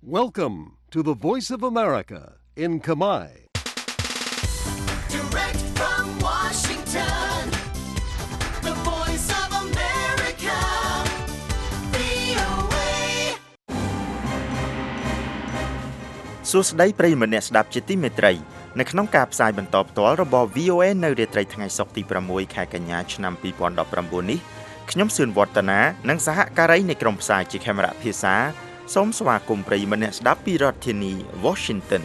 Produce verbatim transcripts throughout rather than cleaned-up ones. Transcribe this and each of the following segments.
Welcome to the Voice of America in Khmer. Direct from Washington, the Voice of America, វី អូ เอសួស្តីប្រិយមិត្តអ្នកស្ដាប់ជាទីមេត្រីនៅក្នុងការផ្សាយបន្តផ្ទាល់របស់ វី អូ เอ នៅរាត្រីថ្ងៃសុក្រទី6ខែកញ្ញាឆ្នាំពីរពាន់ដប់ប្រាំបួននេះខ្ញុំសឿនវឌ្ឍនានិងសហការីនៃក្រុមផ្សាយជាខេមរៈភាសាសូមស្វាគមន៍ប្រិយមិត្តអ្នកស្ដាប់ពីរដ្ឋធានី Washington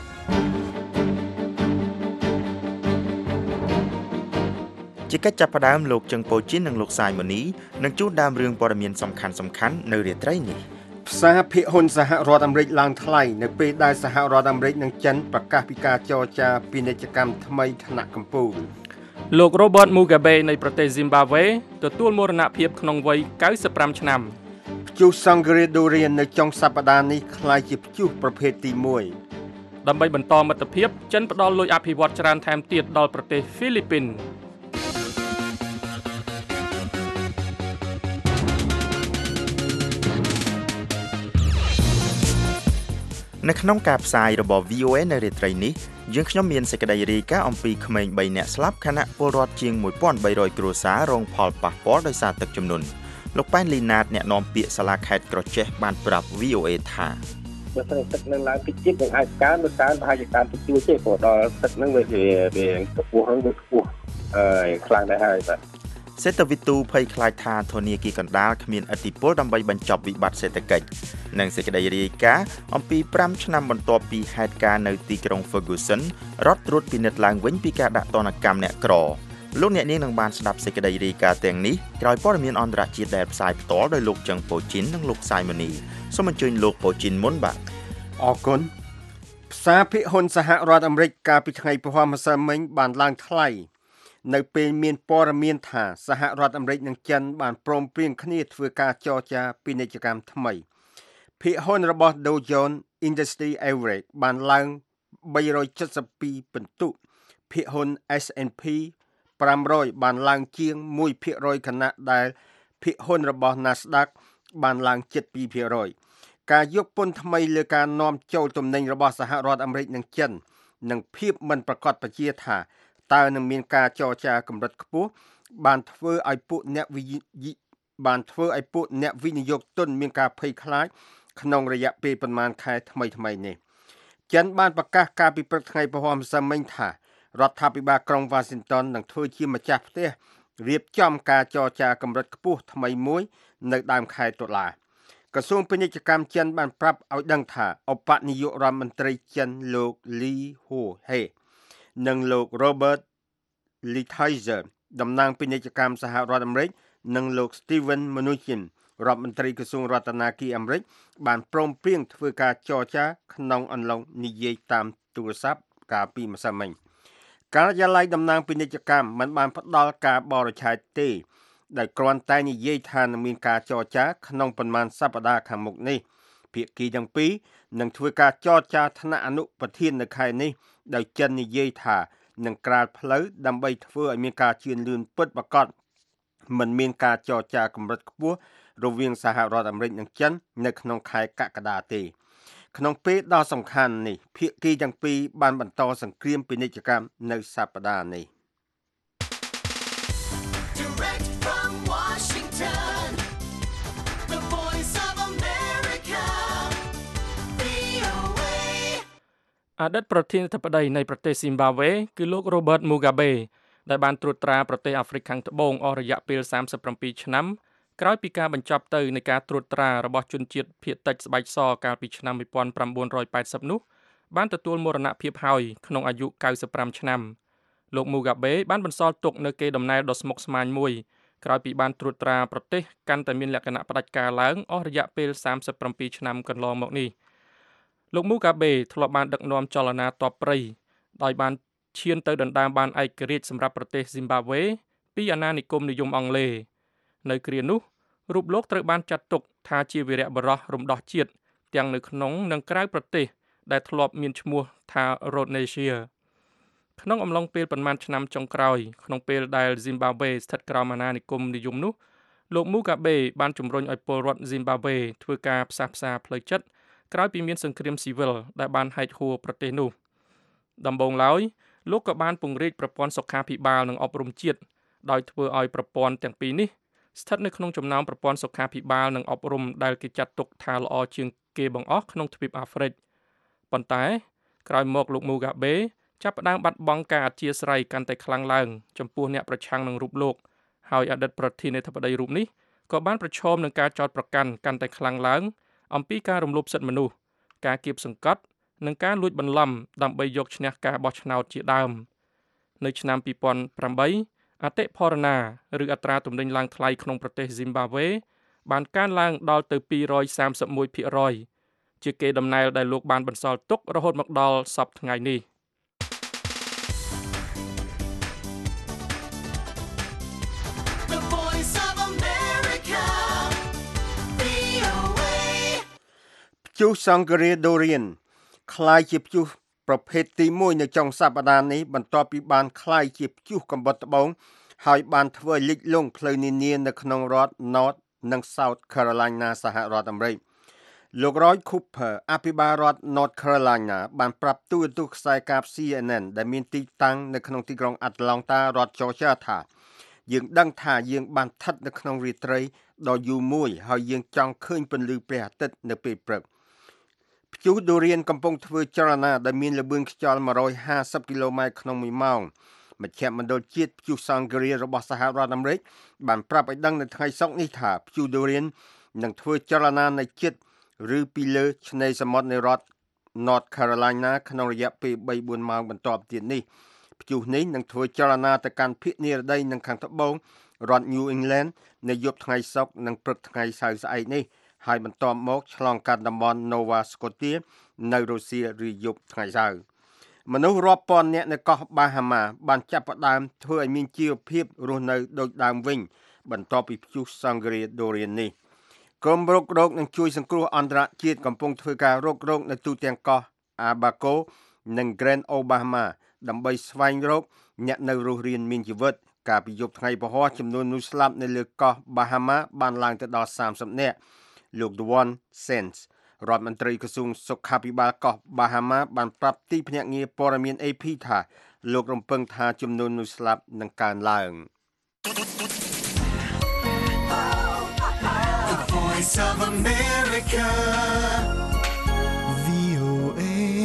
ជាកិច្ចចាប់ផ្ដើមលោកជឹងប៉ូជីននិងលោកសាយម៉ូនីនឹងជួនដើមរឿងព័ត៌មានសំខាន់សំខាន់នៅរាត្រីនេះផ្សារភាគហ៊ុនសហរដ្ឋអាមេរិកឡើងថ្លៃនៅពេលដែលសហរដ្ឋអាមេរិកនិងចិនប្រកាសពីការចរចាពាណិជ្ជកម្មថ្មីថ្នាក់កំពូលលោក Robert Mugabe នៃប្រទេស Zimbabwe ទទួលមរណភាពក្នុងវ័យเก้าสิบห้าឆ្នាំព្យុះសង្ឃរាដូរៀននៅចុងសប្តាហ៍នេះក្លាយជាព្យុះប្រភេទទីមួយដើម្បីបន្តមិត្តភាពចិនផ្ដល់លុយអភិវឌ្ឍច្រើនថែមទៀតដល់ប្រទេសហ្វីលីពីននៅក្នុងការផ្សាយរបស់ វី អូ เอ នៅរាត្រីនេះយើងខ្ញុំមានសេចក្តីរាយការណ៍អំពីក្មេងបីនាក់ស្លាប់ខណៈពលរដ្ឋជាងmột nghìn ba trămគ្រួសាររងផលប៉ះពាល់ដោយសារទឹកជំនន់លោកប៉ែនលីណាតអ្នកនាំពាក្យសាលាខេត្តក្រចេះបានប្រាប់ វី អូ เอ ថាបើស្រីទឹកនឹងឡើងតិចទៀតនឹងអាចកើនទៅកើនប្រហែលជាកើនតិចតួចទេព្រោះដល់ទឹកនឹងវាវាខ្ពស់ហ្នឹងវាខ្ពស់អឺខ្លាំងដែរហើយបាទសេដ្ឋវិទូភ័យខ្លាចថាធនាគារកណ្ដាលគ្មានឥទ្ធិពលដើម្បីបញ្ចប់វិបត្តិសេដ្ឋកិច្ចនិងសេចក្តីរាយការណ៍អំពីប្រាំឆ្នាំបន្ទាប់ពីហេតុការណ៍នៅទីក្រុង Ferguson រដ្ឋត្រួតពិនិត្យឡើងវិញពីការដាក់ទណ្ឌកម្មអ្នកក្រលោកអ្នកនាងនឹងបានស្ដាប់សេចក្តីរាយការណ៍ទាំងនេះក្រោយព័ត៌មានអន្តរជាតិដែលផ្សាយផ្ទាល់ដោយលោកចឹងប៉ូជីននិងលោកសាយម៉ូនីសូមអញ្ជើញលោកប៉ូជីនមុនបាទអរគុណផ្សារភាគហ៊ុនសហរដ្ឋអាមេរិកកាលពីថ្ងៃព្រហស្បតិ៍មិញបានឡើងថ្លៃនៅពេលមានព័ត៌មានថាសហរដ្ឋអាមេរិកនិងចិនបានព្រមព្រៀងគ្នាធ្វើការចរចាពាណិជ្ជកម្មថ្មីភាគហ៊ុនរបស់ Dow Jones Industry Average បានឡើងba trăm七十二ពិន្ទុភាគហ៊ុន S and P five hundredបានឡើងជាងone percent ខណៈដែលភាគហ៊ុនរបស់ Nasdaq បានឡើងជិតtwo percent ការយកពន្ធថ្មីលើការនាំចូលទំនិញរបស់សហរដ្ឋអាមេរិកនិងចិននិងភាពមិនប្រកបប្រជាថាតើនឹងមានការចរចាកម្រិតខ្ពស់បានធ្វើឲ្យពួកអ្នកវិបានធ្វើឲ្យពួកអ្នកវិនិយោគទុនមានការភ័យខ្លាចក្នុងរយៈពេលប្រមាណខែថ្មីថ្មីនេះចិនបានប្រកាសកាលពីព្រឹកថ្ងៃព្រហស្បតិ៍មិញថារដ្ឋាភិបាលក្រុង Washington នឹងធ្វើជាម្ចាស់ផ្ទះរៀបចំការចរចាកម្រិតខ្ពស់ថ្មីមួយនៅដើមខែតុលាក្រសួងពាណិជ្ជកម្មចិនបានប្រាប់ឲ្យដឹងថាឧបនាយករដ្ឋមន្ត្រីចិនលោក Li Huohe និងលោក Robert Lighthizer តំណាងពាណិជ្ជកម្មសហរដ្ឋអាមេរិកនិងលោក Steven Mnuchin រដ្ឋមន្ត្រីក្រសួងរដ្ឋាភិបាលអាមេរិកបានព្រមព្រៀងធ្វើការចរចាក្នុងអន្លង់និយាយតាមទូរស័ព្ទកាលពីម្សិលមិញការិយាល័យតំណាងពាណិជ្ជកម្មមិនបានផ្ដល់ការបរិច្ឆេទទេដែលគ្រាន់តែនិយាយថានឹងមានការចរចាក្នុងប៉ុន្មានសប្តាហ៍ខាងមុខនេះភាគីទាំងពីរនឹងធ្វើការចរចាថ្នាក់អនុប្រធាននៅខែនេះដោយចិននិយាយថានឹងក្រាលផ្លូវដើម្បីធ្វើឲ្យមានការជឿនលឿនពិតប្រាកដមិនមានការចរចាកម្រិតខ្ពស់រវាងសហរដ្ឋអាមេរិកនិងចិននៅក្នុងខែកក្កដាទេក្នុងពេលដ៏សំខាន់នេះភាគីទាំងពីរបានបន្តសង្គ្រាមពាណិជ្ជកម្មនៅសប្តាហ៍នេះ Direct from Washington, the Voice of America, វី អូ เอអតីតប្រធានាធិបតីនៃប្រទេស Zimbabwe គឺលោក Robert Mugabe ដែលបានត្រួតត្រាប្រទេសអាហ្វ្រិកខាងត្បូងអស់រយៈពេលសាមសិបប្រាំពីរឆ្នាំក្រោយពីការបញ្ចប់ទៅនៃការត្រួតត្រារបស់ជនជាតិភាគតិចស្បែកសកាលពីឆ្នាំnineteen eightyនោះបានទទួលមរណភាពហើយក្នុងអាយុเก้าสิบห้าឆ្នាំលោក Mugabe បានបន្សល់ទុកនៅកេរដំណែលដ៏ស្មុគស្មាញមួយក្រោយពីបានត្រួតត្រាប្រទេសកាន់តែមានលក្ខណៈផ្ដាច់ការឡើងអស់រយៈពេលសាមសិបប្រាំពីរឆ្នាំកន្លងមកនេះលោក Mugabe ធ្លាប់បានដឹកនាំចលនាទ័ពព្រៃដោយបានឈានទៅដណ្ដើមបានឯករាជ្យសម្រាប់ប្រទេស Zimbabwe ពីអាណានិគមនិយមអង់គ្លេសនៅគ្រានោះរូបលោកត្រូវបានចាត់ទុកថាជាវីរបុរសរំដោះជាតិទាំងនៅក្នុងនិងក្រៅប្រទេសដែលធ្លាប់មានឈ្មោះថា Rhodesia ក្នុងអំឡុងពេលប្រមាណឆ្នាំចុងក្រោយក្នុងពេលដែល Zimbabwe ស្ថិតក្រោមអាណានិគមនិយមនោះលោក Mugabe បានជំរុញឲ្យពលរដ្ឋ Zimbabwe ធ្វើការផ្សះផ្សាផ្លូវចិត្តក្រោយពីមានសង្គ្រាមស៊ីវិលដែលបានហែកហួរប្រទេសនោះដំបូងឡើយលោកក៏បានពង្រីកប្រព័ន្ធសុខាភិបាលនិងអប់រំជាតិដោយធ្វើឲ្យប្រព័ន្ធទាំងពីរនេះស្ថិតនៅក្នុងចំណោមប្រព័ន្ធសុខាភិបាលនិងអប់រំដែលគេចាត់ទុកថាល្អជាងគេបង្អស់ក្នុងទ្វីបអាហ្វ្រិកប៉ុន្តែក្រោយមកលោក Mugabe ចាប់ផ្ដើមបាត់បង់ការអធ្យាស្រ័យកាន់តែខ្លាំងឡើងចំពោះអ្នកប្រឆាំងនឹងរូបលោកហើយអតីតប្រធានាធិបតីរូបនេះក៏បានប្រឈមនឹងការចោទប្រកាន់កាន់តែខ្លាំងឡើងអំពីការរំលោភសិទ្ធិមនុស្សការគៀបសង្កត់និងការលួចបន្លំដើម្បីយកឈ្នះការបោះឆ្នោតជាដើមនៅឆ្នាំពីរពាន់ប្រាំបីអតិផរណាឬអត្រាទំនិញឡើងថ្លៃក្នុងប្រទេស Zimbabwe បានកើនឡើងដល់ទៅពីររយសាមសិបមួយភាគរយ ជាគេដំណើរដែលលោកបានបន្សល់ទុករហូតមកដល់សពថ្ងៃនេះ The Voice of America, វី អូ เอព្យុះសង្ឃរាដូរៀនក្លាយជាព្យុះប្រភេទទីមួយនៅចុងសប្តាហ៍នេះបន្ទាប់ពីបានក្លាយជាព្យុះកំបុតត្បូងហើយបានធ្វើឲ្យលិចលង់ផ្លូវនានានៅក្នុងរដ្ឋ North និង South Carolina សហរដ្ឋអាមេរិកលោក Roy Cooper អភិបាលរដ្ឋ North Carolina បានប្រាប់ទូរទស្សន៍ខ្សែកាប ซี เอ็น เอ็น ដែលមានទីតាំងនៅក្នុងទីក្រុង Atlanta រដ្ឋ Georgia ថាយើងដឹងថាយើងបានស្ថិតនៅក្នុងរាត្រីដ៏យូរមួយហើយយើងចង់ឃើញពន្លឺព្រះអាទិត្យនៅពេលព្រឹកព្យុះដូរៀនកំពុងធ្វើចលនាដែលមានល្បឿនខ្យល់មួយរយហាសិបគីឡូម៉ែត្រក្នុងមួយម៉ោងមជ្ឈមណ្ឌលជាតិព្យុះសង្ឃរារបស់សហរដ្ឋអាមេរិកបានប្រាប់ឲ្យដឹងនៅថ្ងៃសុក្រនេះថាព្យុះដូរៀននឹងធ្វើចលនានៅជិតឬពីលើឆ្នេរសមុទ្រនៃរដ្ឋ North Carolina ក្នុងរយៈពេលបីបួនម៉ោងបន្ទាប់ទៀតនេះព្យុះនេះនឹងធ្វើចលនាទៅកាន់ភាគនិរតីនិងខាងត្បូងរដ្ឋ New England នៅយប់ថ្ងៃសុក្រនិងព្រឹកថ្ងៃសៅរ៍ស្អែកនេះហើយបន្ទាប់មកឆ្លងកាត់តំបន់ Nova Scotia នៅរុស្ស៊ីរាយប់ថ្ងៃសៅរ៍មនុស្សរាប់ពាន់នាក់នៅកោះ Bahama បានចាប់ផ្ដើមធ្វើឲ្យមានជីវភាពរស់នៅដូចដើមវិញបន្ទាប់ពីព្យុះសង្ឃរាដូរៀននេះក្រុមរករកនឹងជួយសង្គ្រោះអន្តរជាតិកំពុងធ្វើការរករកនៅទូទាំងកោះ Abaco និង Grand Bahama ដើម្បីស្វែងរកអ្នកនៅរស់រានមានជីវិតកាលពីយប់ថ្ងៃពហុចំនួនមនុស្សស្លាប់នៅលើកោះ Bahama បានឡើងទៅដល់សាមសិបនាក់លោក Dwan Sense រដ្ឋមន្ត្រីក្រសួងសុខាភិបាលកោះ Bahama បានប្រាប់ទីភ្នាក់ងារព័ត៌មាន เอ พี ថាលោករំពឹងថាចំនួនមនុស្សស្លាប់នឹងកើនឡើង The Voice of America, វី អូ เอ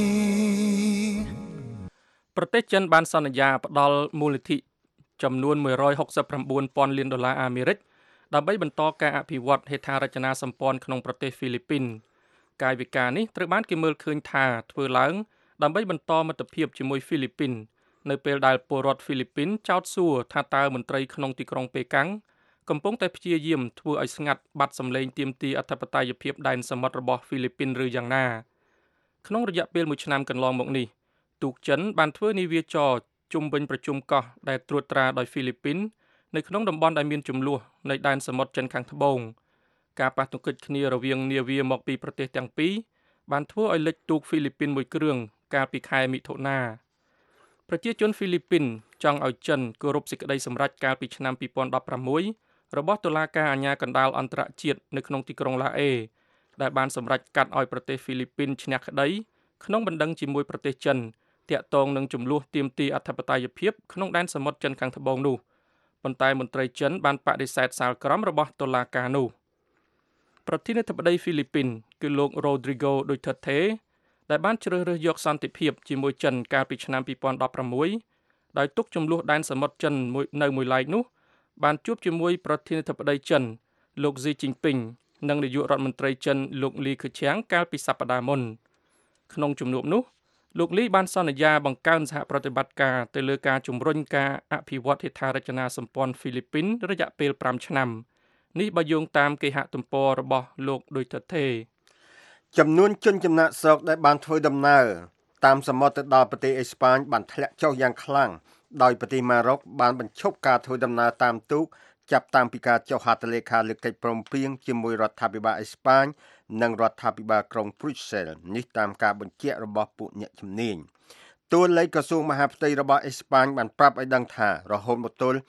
ប្រទេសចិនបានសន្យាផ្ដល់មូលនិធិចំនួនមួយរយហុកសិបប្រាំបួនពាន់លានដុល្លារអាមេរិកដើម្បីបន្តការអភិវឌ្ឍហេដ្ឋារចនាសម្ព័ន្ធក្នុងប្រទេសហ្វីលីពីនកាយវិការនេះត្រូវបានគេមើលឃើញថាធ្វើឡើងដើម្បីបន្តមិត្តភាពជាមួយហ្វីលីពីននៅពេលដែលពលរដ្ឋហ្វីលីពីនចោទសួរថាតើមន្ត្រីក្នុងទីក្រុងប៉េកាំងកំពុងតែព្យាយាមធ្វើឲ្យស្ងាត់បាត់សម្លេងទាមទារអធិបតេយ្យភាពដែនសមុទ្ររបស់ហ្វីលីពីនឬយ៉ាងណាក្នុងរយៈពេលមួយឆ្នាំកន្លងមកនេះទូកចិនបានធ្វើនាវាចរជុំវិញប្រជុំកោះដែលត្រួតត្រាដោយហ្វីលីពីននៅក្នុងតំបន់ដែលមានជម្លោះនៃដែនសមុទ្រចិនខាងត្បូងការប៉ះទង្គិចគ្នារវាងនាវាមកពីប្រទេសទាំងពីរបានធ្វើឲ្យលិចទូកហ្វីលីពីនមួយគ្រឿងកាលពីខែមិថុនាប្រជាជនហ្វីលីពីនចង់ឲ្យចិនគោរពសេចក្តីសម្រេចកាលពីឆ្នាំពីរពាន់ដប់ប្រាំមួយរបស់តុលាការអាជ្ញាកណ្ដាលអន្តរជាតិនៅក្នុងទីក្រុងឡាអេដែលបានសម្រេចកាត់ឲ្យប្រទេសហ្វីលីពីនឈ្នះក្តីក្នុងបណ្ដឹងជាមួយប្រទេសចិនតាក់ទងនឹងចំនួនទាមទារអធិបតេយ្យភាពក្នុងដែនសមុទ្រចិនខាងត្បូងនោះប៉ុន្តែមន្ត្រីចិនបានបដិសេធសាលក្រមរបស់តុលាការនោះប្រធានាធិបតីហ្វីលីពីនគឺលោក Rodrigo Duterte ដែលបានជ្រើសរើសយកសន្តិភាពជាមួយចិនកាលពីឆ្នាំពីរពាន់ដប់ប្រាំមួយដោយទុកចំនួនដែនសមុទ្រចិននៅមួយឡែកនោះបានជួបជាមួយប្រធានាធិបតីចិនលោក Xi Jinping និងនាយករដ្ឋមន្ត្រីចិនលោក Li Keqiang កាលពីសប្តាហ៍មុនក្នុងជំនួបនោះលោកលីបានសន្យាបង្កើនសហប្រតិបត្តិការទៅលើការជំរុញការអភិវឌ្ឍហេដ្ឋារចនាសម្ព័ន្ធហ្វីលីពីនរយៈពេលប្រាំឆ្នាំនេះបើយោងតាមគេហទំព័ររបស់លោកដូចទៅទេចំនួនជនចំណាក់ស្រុកដែលបានធ្វើដំណើរតាមសមុទ្រទៅដល់ប្រទេសអេស្ប៉ាញបានធ្លាក់ចុះយ៉ាងខ្លាំងដោយប្រទេសម៉ារ៉ុកបានបញ្ឈប់ការធ្វើដំណើរតាមទូកចាប់តាំងពីការចុះហត្ថលេខាលើកិច្ចព្រមព្រៀងជាមួយរដ្ឋាភិបាលអេស្ប៉ាញនិងរដ្ឋាភិបាលក្រុង Brussels នេះតាមការបញ្ជាក់របស់ពួកអ្នកជំនាញតួលេខក្រសួងមហាផ្ទៃរបស់អេស្ប៉ាញបានប្រាប់ឲ្យដឹងថារហូតមកទល់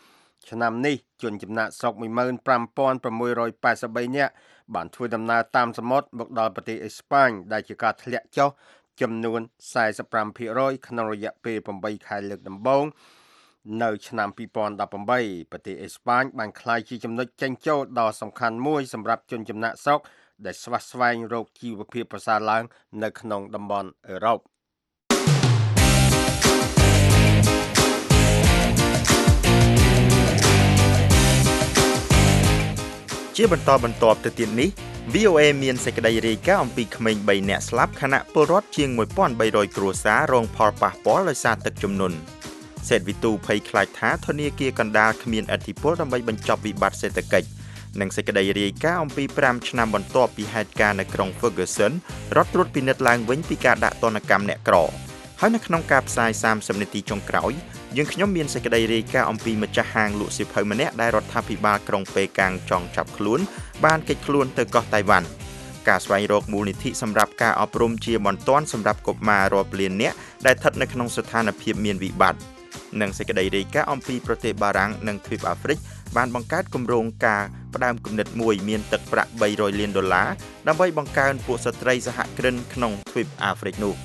ឆ្នាំនេះជនចំណាក់ស្រុក một nghìn năm trăm sáu mươi ba នាក់បានធ្វើដំណើរតាមសមុទ្រមកដល់ប្រទេសអេស្ប៉ាញដែលជាការធ្លាក់ចុះចំនួន forty-five percent ក្នុងរយៈពេលeightខែលើកដំបូងនៅឆ្នាំtwo thousand eighteen ប្រទេសអេស្ប៉ាញបានក្លាយជាចំណុចចេញចូលដ៏សំខាន់មួយសម្រាប់ជនចំណាក់ស្រុកដែលស្វះស្វែងរកជីវភាពប្រសើរឡើងនៅក្នុងតំបន់អឺរ៉ុបជាបន្តបន្ទាប់ទៅទៀតនេះ វី អូ เอ មានសេចក្តីរាយការណ៍អំពីក្មេងthreeនាក់ស្លាប់ខណៈពលរដ្ឋជាងone thousand three hundredគ្រួសាររងផលប៉ះពាល់ដោយសារទឹកជំនន់សេតវិទូភ័យខ្លាចថាធនាគារកណ្ដាលគ្មានឥទ្ធិពលដើម្បីបញ្ចប់វិបត្តិសេដ្ឋកិច្ចនិងសេចក្តីរាយការណ៍អំពីfiveឆ្នាំបន្ទាប់ពីហេតុការណ៍នៅក្រុង Ferguson រដ្ឋត្រួតពិនិត្យឡើងវិញពីការដាក់ទណ្ឌកម្មអ្នកក្រហើយនៅក្នុងការផ្សាយthirtyនាទីចុងក្រោយយើងខ្ញុំមានសេចក្តីរាយការណ៍អំពីម្ចាស់ហាងលក់សៀវភៅម្នាក់ដែលរដ្ឋាភិបាលក្រុងប៉េកាំងចង់ចាប់ខ្លួនបានគេចខ្លួនទៅកោះតៃវ៉ាន់ការស្វែងរកមូលនិធិសម្រាប់ការអប់រំជាបន្ទាន់សម្រាប់កុមាររាប់លាននាក់ដែលស្ថិតនៅក្នុងស្ថានភាពមានវិបត្តិនិងសេចក្តីរាយការណ៍អំពីប្រទេសបារាំងនិងទ្វីបអាហ្វ្រិកបានបង្កើតគម្រោងការផ្ដើមគំនិតមួយមានទឹកប្រាក់three hundredលានដុល្លារដើម្បីបង្កើនពួកស្ត្រីសហគ្រិនក្នុងទ្វីបអាហ្វ្រិកនោះ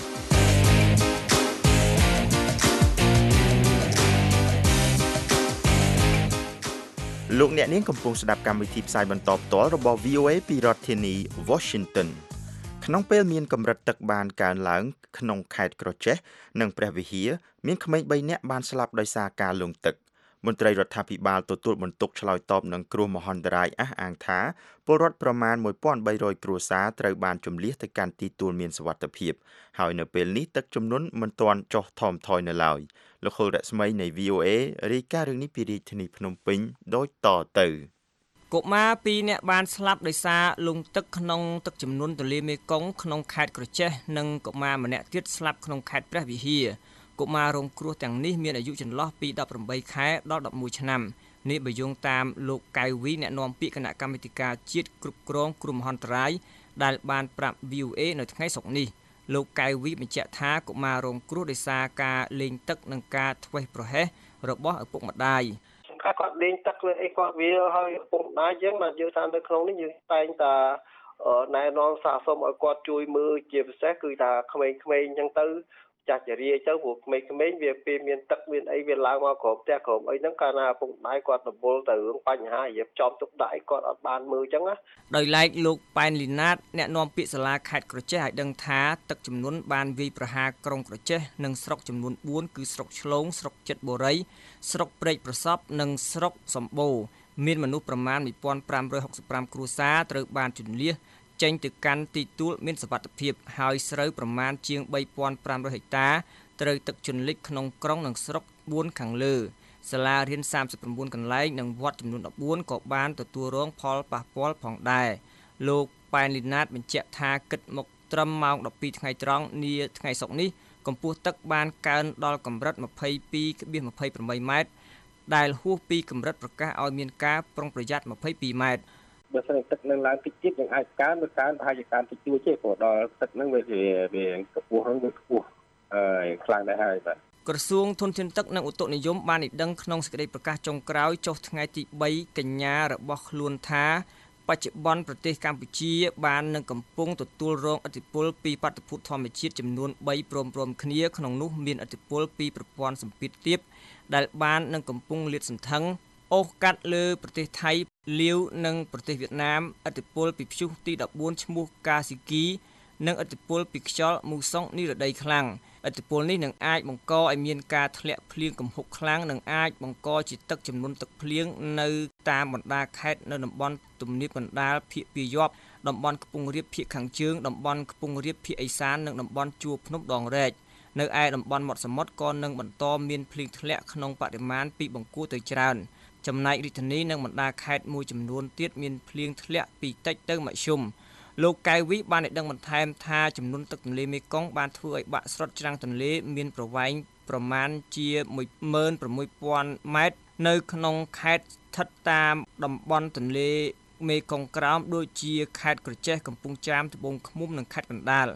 លោកអ្នកនាងកំពុងស្ដាប់កម្មវិធីផ្សាយបន្តផ្ទាល់របស់ វី អូ เอ ពីរដ្ឋធានី Washington ក្នុងពេលមានកម្រិតទឹកបានកើនឡើងក្នុងខេត្តក្រចេះនិងព្រះវិហារមានក្មេងthreeនាក់បានស្លាប់ដោយសារការលង់ទឹកមន្ត្រីរដ្ឋាភិបាលទទួលបន្ទុកឆ្លើយតបនឹងគ្រោះមហន្តរាយអះអាងថាពលរដ្ឋប្រមាណone thousand three hundredគ្រួសារត្រូវបានជម្លៀសទៅកាន់ទីទួលមានសុវត្ថិភាពហើយនៅពេលនេះទឹកជំនន់មិនទាន់ចុះថមថយនៅឡើយលោកហុលរស្មីនៃ វី អូ เอ រាយការណ៍រឿងនេះពីរាជធានីភ្នំពេញដូចតទៅកុមារtwoនាក់បានស្លាប់ដោយសារលង់ទឹកក្នុងទឹកជំនន់ទន្លេមេគង្គក្នុងខេត្តក្រចេះនិងកុមារម្នាក់ទៀតស្លាប់ក្នុងខេត្តព្រះវិហារកុមាររងគ្រោះទាំងនេះមានអាយុចន្លោះពីeighteenខែដល់elevenឆ្នាំនេះបើយោងតាមលោកកៅវីអ្នកនាំពាក្យគណៈកម្មាធិការជាតិគ្រប់គ្រងគ្រោះមហន្តរាយដែលបានប្រាប់ វី អូ เอ នៅថ្ងៃសុក្រនេះលោកកៅវីបញ្ជាក់ថាកុមាររងគ្រោះដោយសារការលេងទឹកនិងការធ្វេសប្រហែសរបស់ឪពុកម្ដាយការគាត់លេងទឹកលើអីគាត់វាហើយឪពុកម្ដាយយើងបាទយើងថានៅក្នុងនេះយើងតែងតែណែនាំសាកសមឲ្យគាត់ជួយមើលជាពិសេសគឺថាក្មេងៗអញ្ចឹងទៅចាស់ចរិយាទៅព្រោះក្មេងៗវាពេលមានទឹកមានអីវាឡើងមកក្រោមផ្ទះក្រោមអីហ្នឹងកាលណាឪពុកម្ដាយគាត់រវល់ទៅរឿងបញ្ហារៀបចំទុកដាក់អីគាត់អត់បានមើលអញ្ចឹងណាដោយឡែកលោកប៉ែនលីណាតអ្នកនាំពាក្យសាលាខេត្តក្រចេះឲ្យដឹងថាទឹកជំនន់បានវាយប្រហារក្រុងក្រចេះនិងស្រុកចំនួនfourគឺស្រុកឆ្លងស្រុកចិត្តបុរីស្រុកព្រែកប្រសពនិងស្រុកសំបូរមានមនុស្សប្រមាណone thousand five hundred sixty-fiveគ្រួសារត្រូវបានជម្លៀសចេញទៅកាន់ទីទួលមានសុវត្ថិភាពហើយស្រូវប្រមាណជាងthree thousand five hundredហិកតាត្រូវទឹកជន់លិចក្នុងក្រុងនិងស្រុកfourខាងលើសាលារៀនthirty-nineកន្លែងនិងវត្តចំនួនfourteenក៏បានទទួលរងផលប៉ះពាល់ផងដែរលោកប៉ែនលីណាតបញ្ជាក់ថាគិតមកត្រឹមម៉ោងtwelveថ្ងៃត្រង់នាថ្ងៃសុក្រនេះកម្ពស់ទឹកបានកើនដល់កម្រិតtwenty-two point two eightម៉ែត្រដែលហួសពីកម្រិតប្រកាសឲ្យមានការប្រុងប្រយ័ត្នtwenty-twoម៉ែត្របើសិនទឹកនឹងឡើងតិចទៀតនឹងអាចកើនទៅកើនប្រហែលជាកើនតិចតួចទេព្រោះដល់ទឹកនឹងវាវាកម្ពស់ហ្នឹងវាខ្ពស់ហើយខ្លាំងដែរហើយបាទក្រសួងធនធានទឹកនិងឧតុនិយមបានឲ្យដឹងក្នុងសេចក្តីប្រកាសចុងក្រោយចុះថ្ងៃទីthreeកញ្ញារបស់ខ្លួនថាបច្ចុប្បន្នប្រទេសកម្ពុជាបាននឹងកំពុងទទួលរងឥទ្ធិពលពីបាតុភូតធម្មជាតិចំនួនthreeព្រមៗគ្នាក្នុងនោះមានឥទ្ធិពលពីប្រព័ន្ធសម្ពាធទាបដែលបាននឹងកំពុងលាតសន្ធឹងអូសកាត់លើប្រទេសថៃលាវនិងប្រទេសវៀតណាមឥទ្ធិពលពីព្យុះទីfourteenឈ្មោះកាស៊ីគីនិងឥទ្ធិពលពីខ្យល់មូសុងនិរដីខ្លាំងឥទ្ធិពលនេះនឹងអាចបង្កឲ្យមានការធ្លាក់ភ្លៀងគំហុកខ្លាំងនិងអាចបង្កជាទឹកជំនន់ទឹកភ្លៀងនៅតាមបណ្ដាខេត្តនៅតំបន់ទំនាបកណ្ដាលភាគពាយ័ព្យតំបន់ខ្ពង់រាបភាគខាងជើងតំបន់ខ្ពង់រាបភាគឦសាននិងតំបន់ជួរភ្នំដងរែកនៅឯតំបន់មាត់សមុទ្រក៏នឹងបន្តមានភ្លៀងធ្លាក់ក្នុងបរិមាណពីបង្គួរទៅច្រើនចំណែករាជធានីនិងបណ្ដាខេត្តមួយចំនួនទៀតមានភ្លៀងធ្លាក់ពីតិចទៅមធ្យមលោកកៅវីបានឲ្យដឹងបន្ថែមថាចំនួនទឹកទន្លេមេគង្គបានធ្វើឲ្យបាក់ស្រុតច្រាំងទន្លេមានប្រវែងប្រមាណជាone hundred sixty thousandម៉ែត្រនៅក្នុងខេត្តស្ថិតតាមតំបន់ទន្លេមេគង្គក្រោមដូចជាខេត្តក្រចេះកំពង់ចាមត្បូងឃ្មុំនិងខេត្តកណ្ដាល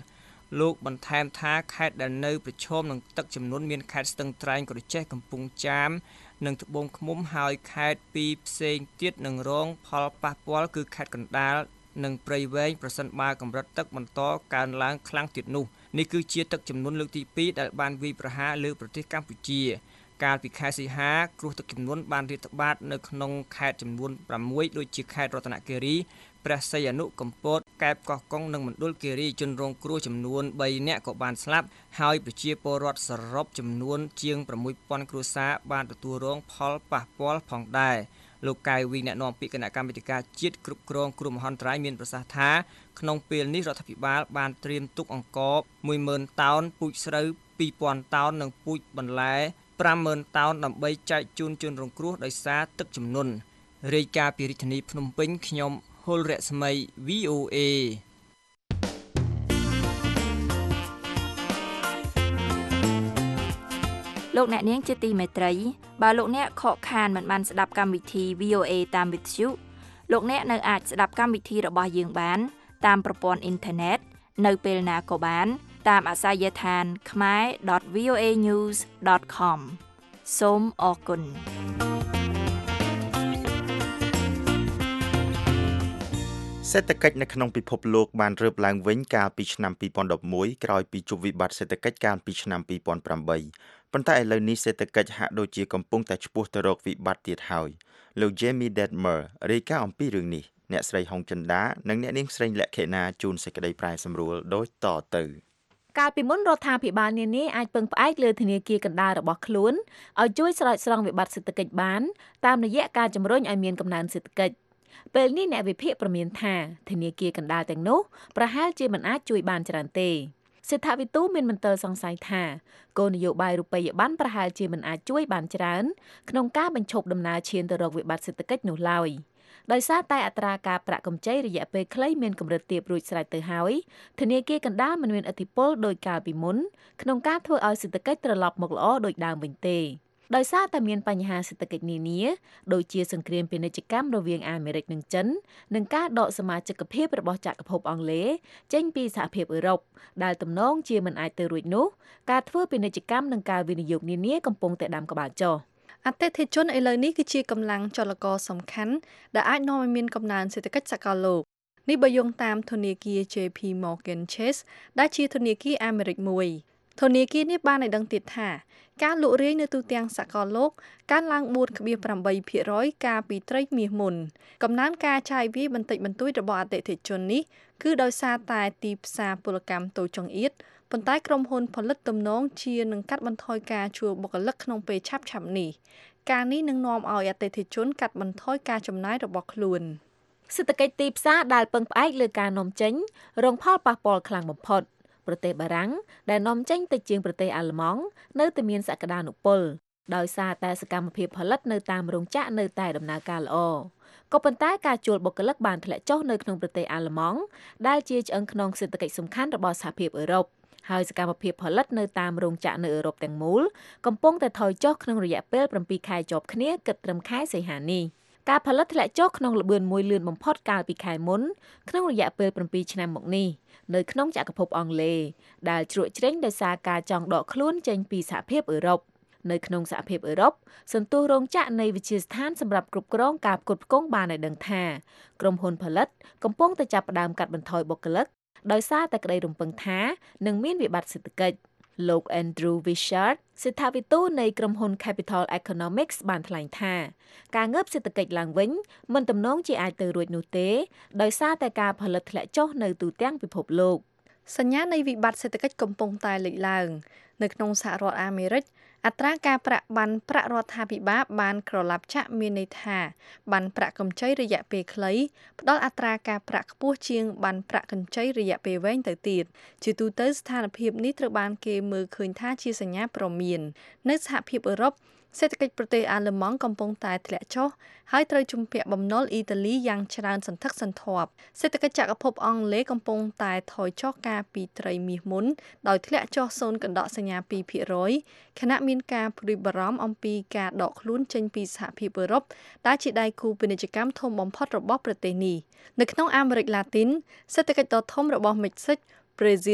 លោកបន្ថែមថាខេត្តដែលនៅប្រឈមនឹងទឹកជំនន់មានខេត្តស្ទឹងត្រែងក្រចេះកំពង់ចាមនិងត្បូងឃ្មុំហើយខេត្តពីរផ្សេងទៀតនឹងរងផលប៉ះពាល់គឺខេត្តកណ្ដាលនិងព្រៃវែងប្រសិនបើកម្រិតទឹកបន្តកើនឡើងខ្លាំងទៀតនោះនេះគឺជាទឹកជំនន់លើកទីពីរដែលបានវាយប្រហារលើប្រទេសកម្ពុជាកាលពីខែសីហាគ្រោះទឹកជំនន់បានរាតត្បាតនៅក្នុងខេត្តចំនួនប្រាំមួយដូចជាខេត្តរតនគិរីព្រះសីហនុកំពតកែបកោះកុងនិងមណ្ឌលគិរីជនរងគ្រោះចំនួនបីនាក់ក៏បានស្លាប់ហើយប្រជាពលរដ្ឋសរុបចំនួនជាងប្រាំមួយពាន់គ្រួសារបានទទួលរងផលប៉ះពាល់ផងដែរលោកកៅវីអ្នកនាំពាក្យគណៈកម្មាធិការជាតិគ្រប់គ្រងគ្រោះមហន្តរាយមានប្រសាសន៍ថាក្នុងពេលនេះរដ្ឋាភិបាលបានត្រៀមទុកអង្ករមួយម៉ឺនតោនពូជស្រូវពីរពាន់តោននិងពូជបន្លែប្រាំម៉ឺនតោនដើម្បីចែកជូនជនរងគ្រោះដោយសារទឹកជំនន់រាយការណ៍ពីរាជធានីភ្នំពេញខ្ញុំហុលរស្មី វី អូ เอលោកអ្នកនាងជាទីមេត្រីបើលោកអ្នកខកខានមិនបានស្ដាប់កម្មវិធី វី អូ เอ តាមវិទ្យុលោកអ្នកនៅអាចស្ដាប់កម្មវិធីរបស់យើងបានតាមប្រព័ន្ធអ៊ីនធឺណិតនៅពេលណាក៏បានតាមអាសយដ្ឋាន khmer dot v o a news dot com សូមអរគុណសេដ្ឋកិច្ចនៅក្នុងពិភពលោកបានរើបឡើងវិញកាលពីឆ្នាំពីរពាន់ដប់មួយក្រោយពីជួបវិបត្តិសេដ្ឋកិច្ចកាលពីឆ្នាំពីរពាន់ប្រាំបីប៉ុន្តែឥឡូវនេះសេដ្ឋកិច្ចហាក់ដូចជាកំពុងតែឆ្ពោះទៅរកវិបត្តិទៀតហើយលោក Jamie Detmer រាយការណ៍អំពីរឿងនេះអ្នកស្រីហុងចិន្តានិងអ្នកនាងស្រីលក្ខិណាជូនសេចក្តីប្រែសម្រួលដូចតទៅកាលពីមុនរដ្ឋាភិបាលនានាអាចពឹងផ្អែកលើធនាគារកណ្ដាលរបស់ខ្លួនឲ្យជួយស្រោចស្រង់វិបត្តិសេដ្ឋកិច្ចបានតាមរយៈការជំរុញឲ្យមានកំណើនសេដ្ឋកិច្ចពេលនេះអ្នកវិភាគប្រមានថាធនាគារកណ្ដាលទាំងនោះប្រហែលជាមិនអាចជួយបានច្រើនទេសេដ្ឋវិទូមានមន្ទិលសង្ស័យថាគោលនយោបាយរូបិយប័ណ្ណប្រហែលជាមិនអាចជួយបានច្រើនក្នុងការបញ្ឈប់ដំណើរឈានទៅរកវិបត្តិសេដ្ឋកិច្ចនោះឡើយដោយសារតែអត្រាការប្រាក់កម្ចីរយៈពេលខ្លីមានកម្រិតទាបរួចស្រេចទៅហើយធនាគារកណ្ដាលមិនមានឥទ្ធិពលដោយកាលពីមុនក្នុងការធ្វើឲ្យសេដ្ឋកិច្ចត្រឡប់មកល្អដូចដើមវិញទេដោយសារតែមានបញ្ហាសេដ្ឋកិច្ចនានាដូចជាសង្គ្រាមពាណិជ្ជកម្មរវាងអាមេរិកនិងចិននិងការដកសមាជិកភាពរបស់ចក្រភពអង់គ្លេសចេញពីសហភាពអឺរ៉ុបដែលទំនងជាមិនអាចទៅរួចនោះការធ្វើពាណិជ្ជកម្មនិងការវិនិយោគនានាកំពុងតែដាំក្បាលចុះអតិថិជនឥឡូវនេះគឺជាកម្លាំងចលករសំខាន់ដែលអាចនាំឲ្យមានកំណើនសេដ្ឋកិច្ចសកលលោកនេះបើយោងតាមធនាគារ J P Morgan Chase ដែលជាធនាគារអាមេរិកមួយធនាគារនេះបានឲ្យដឹងទៀតថាការលក់រាយនៅទូទាំងសកលលោកកើនឡើង បួន.ប្រាំបីភាគរយ កាលពីត្រីមាសមុនកំណើនការចាយវាយបន្តិចបន្តួចរបស់អតិថិជននេះគឺដោយសារតែទីផ្សារពលកម្មតូចចង្អៀតប៉ុន្តែក្រុមហ៊ុនផលិតទំនងជានឹងកាត់បន្ថយការជួលបុគ្គលិកក្នុងពេលឆាប់ៗនេះការនេះនឹងនាំឲ្យអតិថិជនកាត់បន្ថយការចំណាយរបស់ខ្លួនសេដ្ឋកិច្ចទីផ្សារដែលពឹងផ្អែកលើការនាំចេញរងផលប៉ះពាល់ខ្លាំងបំផុតប្រទេសបារាំងដែលនាំចេញទៅជាងប្រទេសអាល្លឺម៉ង់នៅតែមានសក្តានុពលដោយសារតែសកម្មភាពផលិតនៅតាមរោងចក្រនៅតែដំណើរការល្អក៏ប៉ុន្តែការជួលបុគ្គលិកបានធ្លាក់ចុះនៅក្នុងប្រទេសអាល្លឺម៉ង់ដែលជាឆ្អឹងខ្នងសេដ្ឋកិច្ចសំខាន់របស់សហភាពអឺរ៉ុបហើយសកម្មភាពផលិតនៅតាមរោងចក្រនៅអឺរ៉ុបទាំងមូលកំពុងតែថយចុះក្នុងរយៈពេលប្រាំពីរខែជាប់គ្នាគិតត្រឹមខែសីហានេះការផលិតធ្លាក់ចុះក្នុងល្បឿនមួយលឿនបំផុតកាលពីខែមុនក្នុងរយៈពេលប្រាំពីរឆ្នាំមកនេះនៅក្នុងចក្រភពអង់គ្លេសដែលជ្រក់ជ្រែងដោយសារការចង់ដកខ្លួនចេញពីសហភាពអឺរ៉ុបនៅក្នុងសហភាពអឺរ៉ុបសន្ទុះរោងចក្រនៃវិទ្យាស្ថានសម្រាប់គ្រប់គ្រងការផ្គត់ផ្គង់បានឲ្យដឹងថាក្រុមហ៊ុនផលិតកំពុងតែចាប់ផ្ដើមកាត់បន្ថយបុគ្គលិកដោយសារតែក្តីរំពឹងថានឹងមានវិបត្តិសេដ្ឋកិច្ចលោក Andrew Wishart សេដ្ឋវិទូនៃក្រុមហ៊ុន Capital Economics បានថ្លែងថាការងើបសេដ្ឋកិច្ចឡើងវិញមិនទំនងជាអាចទៅរួចនោះទេដោយសារតែការផលិតធ្លាក់ចុះនៅទូទាំងពិភពលោកសញ្ញានៃវិបត្តិសេដ្ឋកិច្ចកំពុងតែលេចឡើងនៅក្នុងសហរដ្ឋអាមេរិកអត្រាការប្រាក់ប័ណ្ណប្រាក់រដ្ឋាភិបាលបានក្រឡាប់ចាក់មានន័យថាប័ណ្ណប្រាក់កម្ចីរយៈពេលខ្លីផ្ដល់អត្រាការប្រាក់ខ្ពស់ជាងប័ណ្ណប្រាក់កម្ចីរយៈពេលវែងទៅទៀតជាទូទៅស្ថានភាពនេះត្រូវបានគេមើលឃើញថាជាសញ្ញាព្រមាននៅសហភាពអឺរ៉ុបសេដ្ឋកិច្ចប្រទេសអាល្លឺម៉ង់កំពុងតែធ្លាក់ចុះហើយត្រូវជំពាក់បំណុលអ៊ីតាលីយ៉ាងច្រើនសន្ធឹកសន្ធាប់សេដ្ឋកិច្ចចក្រភពអង់គ្លេសកំពុងតែថយចុះកាលពីត្រីមាសមុនដោយធ្លាក់ចុះ ศูนย์.សញ្ញាពីរភាគរយ ខណៈមានការព្រួយបារម្ភអំពីការដកខ្លួនចេញពីសហភាពអឺរ៉ុបដែលជាដៃគូពាណិជ្ជកម្មធំបំផុតរបស់ប្រទេសនេះនៅក្នុងអាមេរិកឡាទីនសេដ្ឋកិច្ចដ៏ធំរបស់មិចស៊ិកប្រេស៊ីល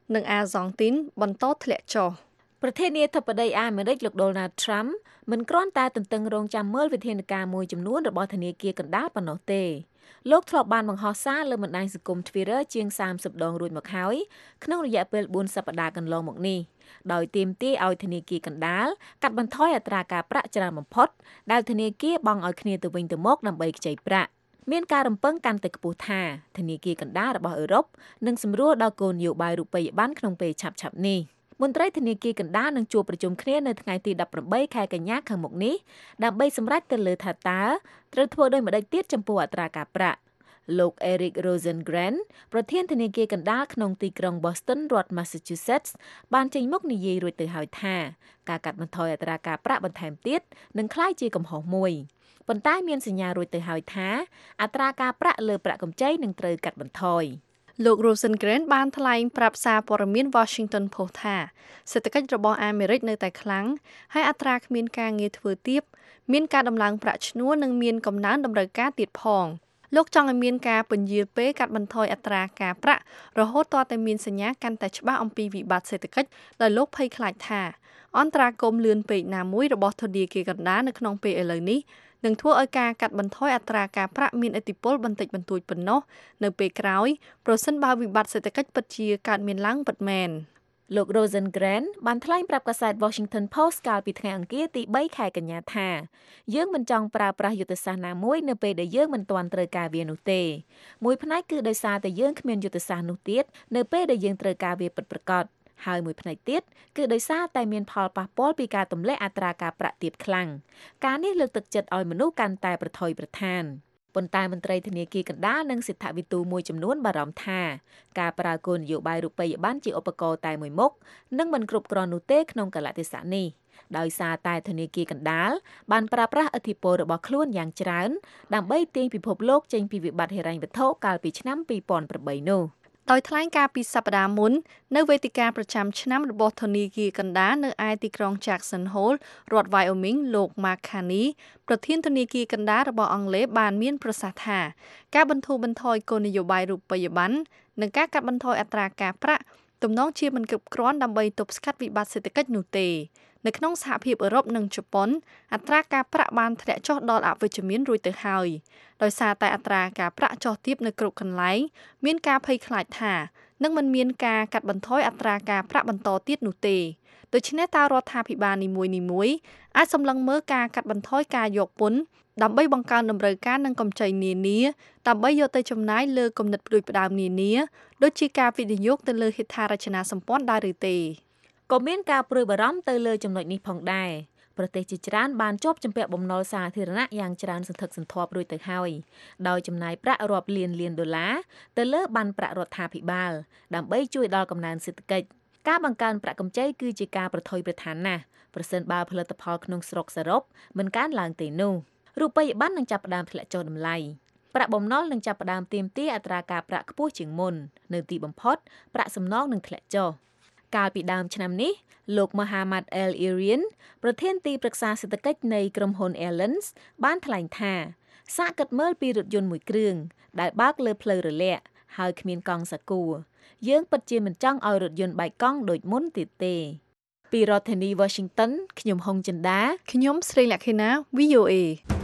និងអាហ្សង់ទីនបន្តធ្លាក់ចុះប្រធានាធិបតីអាមេរិកលោក Donald Trump មិនគ្រាន់តែទន្ទឹងរង់ចាំមើលវិធានការមួយចំនួនរបស់ធនាគារកណ្ដាលប៉ុណ្ណោះទេលោកធ្លាប់បានបង្ហោះសារលើបណ្ដាញសង្គម Twitter ជាងសាមសិបដងរួចមកហើយក្នុងរយៈពេលបួនសប្តាហ៍កន្លងមកនេះដោយទាមទារឲ្យធនាគារកណ្ដាលកាត់បន្ថយអត្រាការប្រាក់ច្រើនបំផុតដែលធនាគារបង់ឲ្យគ្នាទៅវិញទៅមកដើម្បីខ្ចីប្រាក់មានការរំពឹងកាន់តែខ្ពស់ថាធនាគារកណ្ដាលរបស់អឺរ៉ុបនឹងសម្រួលដល់គោលនយោបាយរូបិយប័ណ្ណក្នុងពេលឆាប់ៗនេះមន្ត្រីធនាគារកណ្ដាលនឹងជួបប្រជុំគ្នានៅថ្ងៃទីដប់ប្រាំបីខែកញ្ញាខាងមុខនេះដើម្បីសម្រេចទៅលើថាតើត្រូវធ្វើដូចម្តេចទៀតចំពោះអត្រាការប្រាក់លោក Eric Rosengren ប្រធានធនាគារកណ្ដាលក្នុងទីក្រុង Boston រដ្ឋ Massachusetts បានចេញមុខនិយាយរួចទៅហើយថាការកាត់បន្ថយអត្រាការប្រាក់បន្ថែមទៀតនឹងក្លាយជាកំហុសមួយប៉ុន្តែមានសញ្ញារួចទៅហើយថាអត្រាការប្រាក់លើប្រាក់កម្ចីនឹងត្រូវកាត់បន្ថយលោក Rosengren បានថ្លែងប្រាប់សារព័ត៌មាន Washington Post ថាសេដ្ឋកិច្ចរបស់អាមេរិកនៅតែខ្លាំងហើយអត្រាគ្មានការងារធ្វើទាបមានការដំឡើងប្រាក់ឈ្នួលនិងមានកំណើនតម្រូវការទៀតផងលោកចង់ឲ្យមានការពន្យាលពេលកាត់បន្ថយអត្រាការប្រាក់រហូតទាល់តែមានសញ្ញាកាន់តែច្បាស់អំពីវិបត្តិសេដ្ឋកិច្ចដោយលោកភ័យខ្លាចថាអន្តរាគមន៍លឿនពេកណាមួយរបស់ធនាគារកណ្ដាលនៅក្នុងពេលឥឡូវនេះនឹងធ្វើឲ្យការកាត់បន្ថយអត្រាការប្រាក់មានឥទ្ធិពលបន្តិចបន្តួចប៉ុណ្ណោះនៅពេលក្រោយប្រសិនបើវិបត្តិសេដ្ឋកិច្ចពិតជាកើតមានឡើងពិតមែនលោក Rosengren បានថ្លែងប្រាប់កាសែត Washington Post កាលពីថ្ងៃអង្គារទីបីខែកញ្ញាថាយើងមិនចង់ប្រើប្រាស់យុទ្ធសាស្ត្រណាមួយនៅពេលដែលយើងមិនទាន់ត្រូវការវានោះទេមួយផ្នែកគឺដោយសារតែយើងគ្មានយុទ្ធសាស្ត្រនោះទៀតនៅពេលដែលយើងត្រូវការវាពិតប្រាកដហើយមួយផ្នែកទៀតគឺដោយសារតែមានផលប៉ះពាល់ពីការទម្លាក់អត្រាការប្រាក់ទាបខ្លាំងការនេះលើកទឹកចិត្តឲ្យមនុស្សកាន់តែប្រថុយប្រថានប៉ុន្តែមន្ត្រីធនាគារកណ្ដាលនិងសិទ្ធិវិទូមួយចំនួនបារម្ភថាការប្រើគោលនយោបាយរូបិយប័ណ្ណជាឧបករណ៍តែមួយមុខនឹងមិនគ្រប់គ្រាន់នោះទេក្នុងកលៈទេសៈនេះដោយសារតែធនាគារកណ្ដាលបានប្រើប្រាស់ឥទ្ធិពលរបស់ខ្លួនយ៉ាងច្រើនដើម្បីទាញពិភពលោកចេញពីវិបត្តិហិរញ្ញវត្ថុកាលពីឆ្នាំពីរពាន់ប្រាំបីនោះដោយថ្លែងការពីសប្តាហ៍មុននៅវេទិកាប្រចាំឆ្នាំរបស់ធនាគារកណ្ដាលនៅឯទីក្រុង Jackson Hole រដ្ឋ Wyoming លោក Mark Carney ប្រធានធនាគារកណ្ដាលរបស់អង់គ្លេសបានមានប្រសាសន៍ថាការបន្ធូរបន្ថយគោលនយោបាយរូបិយប័ណ្ណនិងការកាត់បន្ថយអត្រាការប្រាក់ទំនងជាមិនគ្រប់គ្រាន់ដើម្បីទប់ស្កាត់វិបត្តិសេដ្ឋកិច្ចនោះទេនៅក្នុងសហភាពអឺរ៉ុបនិងជប៉ុនអត្រាការប្រាក់បានធ្លាក់ចុះដល់អវិជ្ជមានរួចទៅហើយដោយសារតែអត្រាការប្រាក់ចុះទាបនៅគ្រប់កន្លែងមានការភ័យខ្លាចថានឹងមិនមានការកាត់បន្ថយអត្រាការប្រាក់បន្តទៀតនោះទេដូច្នេះតើរដ្ឋាភិបាលនីមួយៗអាចសម្លឹងមើលការកាត់បន្ថយការយកពន្ធដើម្បីបង្កើនតម្រូវការនិងកម្ចីនានាដើម្បីយកទៅចំណាយលើគំនិតផ្ដួចផ្ដើមនានាដូចជាការវិនិយោគទៅលើហេដ្ឋារចនាសម្ព័ន្ធដែរឬទេក៏មានការព្រួយបារម្ភទៅលើចំណុចនេះផងដែរប្រទេសជាច្រើនបានជាប់ជំពាក់បំណុលសាធារណៈយ៉ាងច្រើនសន្ធឹកសន្ធាប់រួចទៅហើយដោយចំណាយប្រាក់រាប់លានលានដុល្លារទៅលើប័ណ្ណប្រាក់រដ្ឋាភិបាលដើម្បីជួយដល់កំណើនសេដ្ឋកិច្ចការបង្កើនប្រាក់កម្ចីគឺជាការប្រថុយប្រថានណាស់ប្រសិនបើផលិតផលក្នុងស្រុកសរុបមិនកើនឡើងទេនោះរូបិយប័ណ្ណនឹងចាប់ផ្ដើមធ្លាក់ចុះតម្លៃប្រាក់បំណុលនឹងចាប់ផ្ដើមទាមទារអត្រាការប្រាក់ខ្ពស់ជាងមុននៅទីបំផុតប្រាក់សំណងនឹងធ្លាក់ចុះកាលពីដើមឆ្នាំនេះលោក Mohammad El-Erian ប្រធានទីប្រឹក្សាសេដ្ឋកិច្ចនៃក្រុមហ៊ុន Airlines បានថ្លែងថាសាកគិតមើលពីរថយន្តមួយគ្រឿងដែលបើកលើផ្លូវរលាក់ហើយគ្មានកង់សាគូយើងពិតជាមិនចង់ឲ្យរថយន្តបែកកង់ដូចមុនទៀតទេពីរដ្ឋធានី Washington ខ្ញុំហុងចិន្តាខ្ញុំស្រីលក្ខិណា វី អូ เอ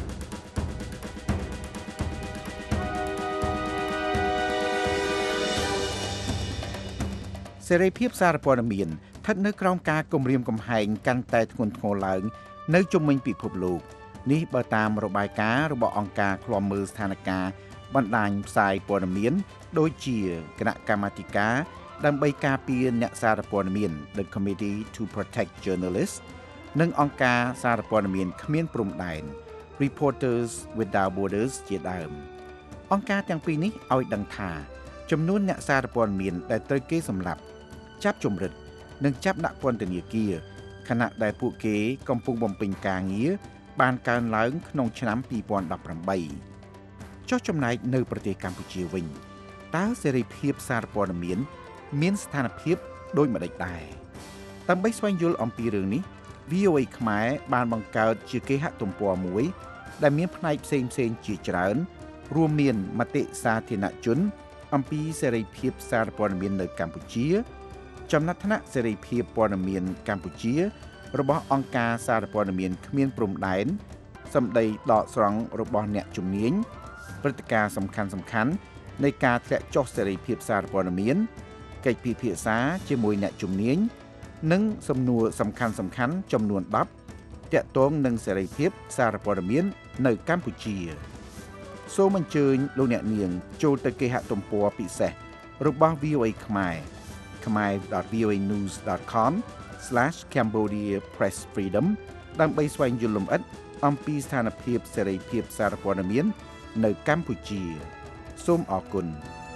សេរីភាពសារព័ត៌មានស្ថិតនៅក្រោមការគំរាមកំហែងកាន់តែធ្ងន់ធ្ងរឡើងនៅជុំវិញពិភពលោកនេះបើតាមរបាយការណ៍របស់អង្គការឃ្លាំមើលស្ថានភាពបណ្ដាញផ្សាយព័ត៌មានដូចជាគណៈកម្មាធិការដើម្បីការពារអ្នកសារព័ត៌មាន The Committee to Protect Journalists និងអង្គការសារព័ត៌មានគ្មានព្រំដែន Reporters Without Borders ជាដើមអង្គការទាំងពីរនេះឲ្យដឹងថាចំនួនអ្នកសារព័ត៌មានដែលត្រូវគេសម្លាប់ចាប់ជំរិតនិងចាប់ដាក់ពន្ធនាគារខណៈដែលពួកគេកំពុងបំពេញការងារបានកើនឡើងក្នុងឆ្នាំពីរពាន់ដប់ប្រាំបីចុះចំណែកនៅប្រទេសកម្ពុជាវិញតើសេរីភាពសារព័ត៌មានមានស្ថានភាពដូចម្តេចដែរដើម្បីស្វែងយល់អំពីរឿងនេះ វី អូ เอ ខ្មែរបានបង្កើតជាគេហទំព័រមួយដែលមានផ្នែកផ្សេងៗជាច្រើនរួមមានមតិសាធារណជនអំពីសេរីភាពសារព័ត៌មាននៅកម្ពុជាចំណាត់ថ្នាក់សេរីភាពព័ត៌មានកម្ពុជារបស់អង្គការសារព័ត៌មានគ្មានព្រំដែនសម្ដីដកស្រង់របស់អ្នកជំនាញព្រឹត្តិការណ៍សំខាន់សំខាន់នៃការធ្លាក់ចុះសេរីភាពសារព័ត៌មានកិច្ចពិភាក្សាជាមួយអ្នកជំនាញនិងសំណួរសំខាន់សំខាន់ចំនួនដប់ទាក់ទងនឹងសេរីភាពសារព័ត៌មាននៅកម្ពុជាសូមអញ្ជើញលោកអ្នកនាងចូលទៅគេហទំព័រពិសេសរបស់ វី អូ អេ ខ្មែរ khmer dot v o a news dot com slash cambodia press freedom ដើម្បីស្វែងយល់លម្អិតអំពីស្ថានភាពសេរីភាពសារព័ត៌មាននៅកម្ពុជាសូមអរគុណ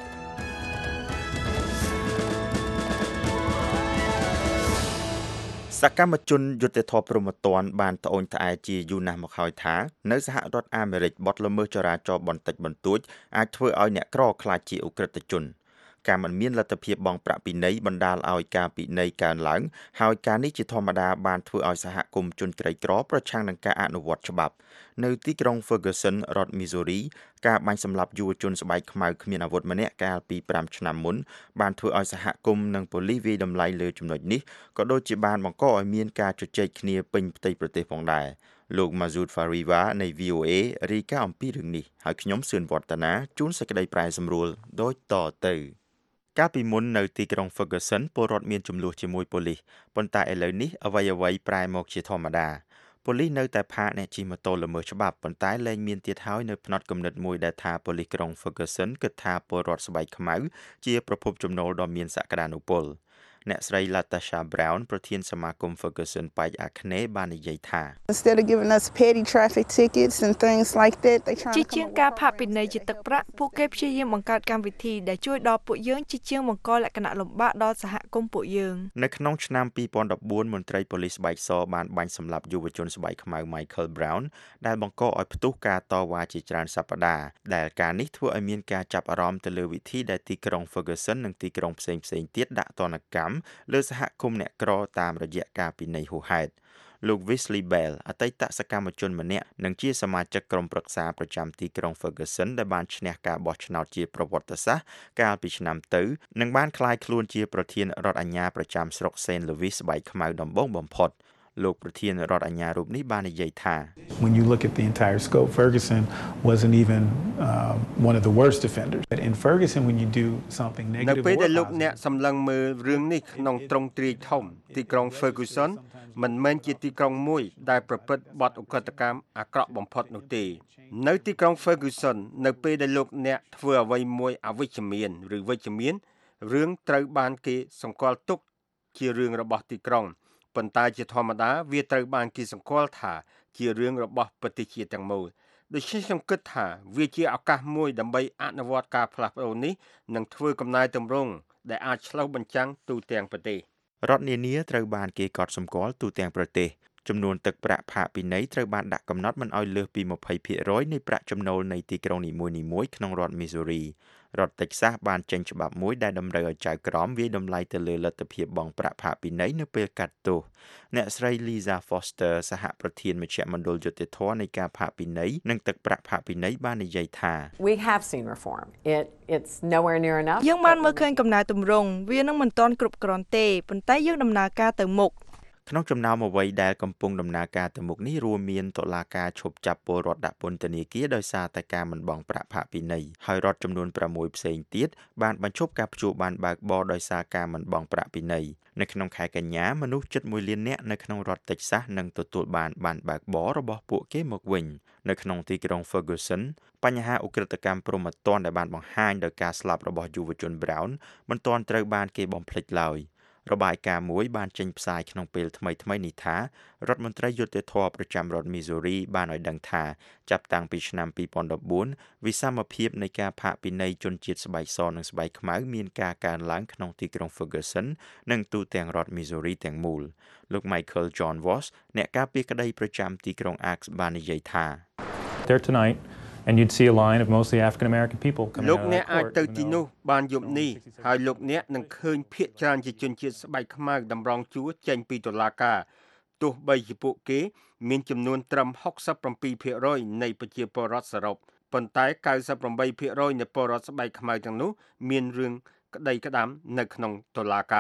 សកម្មជនយុត្តិធម៌ព្រហ្មទណ្ឌបានត្អូញត្អែជាយូរណាស់មកហើយថានៅសហរដ្ឋអាមេរិកបទល្មើសចរាចរណ៍បន្តិចបន្តួចអាចធ្វើឲ្យអ្នកក្រក្លាយជាឧក្រិដ្ឋជនការមិនមានលទ្ធភាពបង់ប្រាក់ពិន័យបណ្ដាលឲ្យការពិន័យកើនឡើងហើយការនេះជាធម្មតាបានធ្វើឲ្យសហគមន៍ជនក្រីក្រប្រឆាំងនឹងការអនុវត្តច្បាប់នៅទីក្រុង Ferguson រដ្ឋ Missouri ការបាញ់សម្លាប់យុវជនស្បែកខ្មៅគ្មានអាវុធម្នាក់កាលពីប្រាំឆ្នាំមុនបានធ្វើឲ្យសហគមន៍និងប៉ូលីសវាយតម្លៃលើចំណុចនេះក៏ដូចជាបានបង្កឲ្យមានការជជែកគ្នាពេញផ្ទៃប្រទេសផងដែរលោក Mazud Fariva នៃ វី អូ អេ រាយការណ៍អំពីរឿងនេះហើយខ្ញុំសឿនវឌ្ឍនាជូនសេចក្តីប្រែសម្រួលដូចតទៅកាលពីមុននៅទីក្រុង Ferguson ពលរដ្ឋមានចំនួនជាមួយប៉ូលីសប៉ុន្តែឥឡូវនេះអ្វីៗប្រែមកជាធម្មតាប៉ូលីសនៅតែផាកអ្នកជិះម៉ូតូល្មើសច្បាប់ប៉ុន្តែលែងមានទៀតហើយនៅផ្នត់គំនិតមួយដែលថាប៉ូលីសក្រុង Ferguson គិតថាពលរដ្ឋស្បែកខ្មៅជាប្រភពចំណូលដ៏មានសក្តានុពលអ្នកស្រី Latasha Brown ប្រធានសមាគម Ferguson ប៉ែកអាគ្នេយ៍បាននិយាយថា Instead of giving us petty traffic tickets and things like that they try ជាជាងការផាកពិន័យជាទឹកប្រាក់ពួកគេព្យាយាមបង្កើតកម្មវិធីដែលជួយដល់ពួកយើងជាជាងបង្កលក្ខណៈលំបាកដល់សហគមន៍ពួកយើងនៅក្នុងឆ្នាំពីរពាន់ដប់បួនមន្ត្រីប៉ូលីសស្បែកសបានបាញ់សម្លាប់យុវជនស្បែកខ្មៅ Michael Brown ដែលបង្កឲ្យផ្ទុះការតវ៉ាជាច្រើនសប្តាហ៍ដែលការនេះធ្វើឲ្យមានការចាប់អារម្មណ៍ទៅលើវិធីដែលទីក្រុង Ferguson និងទីក្រុងផ្សេងៗទៀតដាក់ទណ្ឌកម្មលើសហគមន៍អ្នកក្រតាមរយៈការពិន័យហួសហេតុលោក Wesley Bell អតីតសកម្មជនម្នាក់និងជាសមាជិកក្រុមប្រឹក្សាប្រចាំទីក្រុង Ferguson ដែលបានឈ្នះការបោះឆ្នោតជាប្រវត្តិសាស្ត្រកាលពីឆ្នាំទៅនិងបានក្លាយខ្លួនជាប្រធានរដ្ឋអាជ្ញាប្រចាំស្រុក Saint Louis ស្បែកខ្មៅដំបូងបំផុតលោកប្រធានរដ្ឋអាជ្ញារូបនេះបាននិយាយថា When you look at the entire scope Ferguson wasn't even uh, one of the worst offenders but in Ferguson when you do something negative នៅពេលដែលលោកអ្នកសម្លឹងមើលរឿងនេះក្នុងទ្រង់ទ្រាយធំទីក្រុង Ferguson មិនមែនជាទីក្រុងមួយដែលប្រព្រឹត្តបទឧក្រិដ្ឋកម្មអាក្រក់បំផុតនោះទេនៅទីក្រុង Ferguson នៅពេលដែលលោកអ្នកធ្វើអ្វីមួយអវិជ្ជមានឬវិជ្ជមានរឿងត្រូវបានគេសម្គាល់ទុកជារឿងរបស់ទីក្រុងប៉ុន្តែជាធម្មតាវាត្រូវបានគេសម្គាល់ថាជារឿងរបស់ប្រទេសជាតិទាំងមូលដូច្នេះខ្ញុំគិតថាវាជាឱកាសមួយដើម្បីអនុវត្តការផ្លាស់ប្ដូរនេះនិងធ្វើកំណែទម្រង់ដែលអាចឆ្លុះបញ្ចាំងទូទាំងប្រទេសរដ្ឋនានាត្រូវបានគេកត់សម្គាល់ទូទាំងប្រទេសចំនួនទឹកប្រាក់ផាកពិន័យត្រូវបានដាក់កំណត់មិនឲ្យលើសពី ยี่สิบเปอร์เซ็นต์ នៃប្រាក់ចំណូលនៃទីក្រុងនីមួយៗក្នុងរដ្ឋ Missouri រដ្ឋ Texas បានចេញច្បាប់មួយដែលតម្រូវឲ្យចៅក្រមវាយតម្លៃទៅលើលទ្ធភាពបង់ប្រាក់ផាកពិន័យនៅពេលកាត់ទោសអ្នកស្រី Lisa Foster សហប្រធានមជ្ឈមណ្ឌលយុត្តិធម៌នៃការផាកពិន័យនិងទឹកប្រាក់ផាកពិន័យបាននិយាយថា We have seen reform. It it's nowhere near enough. យើងបានមើលឃើញកំណែទម្រង់វានឹងមិនទាន់គ្រប់គ្រាន់ទេប៉ុន្តែយើងដំណើរការទៅមុខក្នុងចំណោមអ្វីដែលកំពុងដំណើរការទៅមុខនេះរួមមានតុលាការឈប់ចាប់ពលរដ្ឋដាក់ពន្ធនាគារដោយសារតែការមិនបង់ប្រាក់ផាកពិន័យហើយរដ្ឋចំនួនប្រាំមួយផ្សេងទៀតបានបញ្ឈប់ការព្យួរបានបើកបរដោយសារការមិនបង់ប្រាក់ពិន័យនៅក្នុងខែកញ្ញាមនុស្សជិតមួយលាននាក់នៅក្នុងរដ្ឋ Texas នឹងទទួលបានបានបើកបររបស់ពួកគេមកវិញនៅក្នុងទីក្រុង Ferguson បញ្ហាឧក្រិដ្ឋកម្មព្រហ្មទណ្ឌដែលបានបង្ហាញដោយការស្លាប់របស់យុវជន Brown មិនទាន់ត្រូវបានគេបំភ្លេចឡើយរបាយការណ៍មួយបានចេញផ្សាយក្នុងពេលថ្មីៗនេះថារដ្ឋមន្ត្រីយុត្តិធម៌ប្រចាំរដ្ឋ Missouri បានឲ្យដឹងថាចាប់តាំងពីឆ្នាំពីរពាន់ដប់បួនវិសមភាពនៃការផាកពិន័យជនជាតិស្បែកសនិងស្បែកខ្មៅមានការកើនឡើងក្នុងទីក្រុង Ferguson និងទូទាំងរដ្ឋ Missouri ទាំងមូលលោក Michael John Voss អ្នកការពារក្តីប្រចាំទីក្រុង Arks បាននិយាយថា There tonight and you'd see a line of mostly African American people coming out of the court លោកអ្នកអាចទៅទីនោះបានយប់នេះហើយលោកអ្នកនឹងឃើញភាគច្រើនជាជនជាតិស្បែកខ្មៅតម្រង់ជួរចេញពីតុលាការទោះបីជាពួកគេមានចំនួនត្រឹម หกสิบเจ็ดភាគរយ នៃប្រជាពលរដ្ឋសរុបប៉ុន្តែ เก้าสิบแปดភាគរយ នៃពលរដ្ឋស្បែកខ្មៅទាំងនោះមានរឿងក្តីក្តាំនៅក្នុងតុលាការ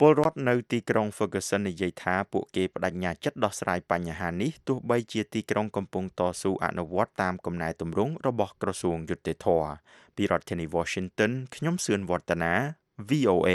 ពលរដ្ឋនៅទីក្រុង Ferguson និយាយថាពួកគេបដិញ្ញាចិត្តដោះស្រាយបញ្ហានេះទោះបីជាទីក្រុងកំពុងតស៊ូអនុវត្តតាមកំណែទម្រង់របស់ក្រសួងយុត្តិធម៌ពីរដ្ឋធានី Washington ខ្ញុំសឿនវឌ្ឍនា V O A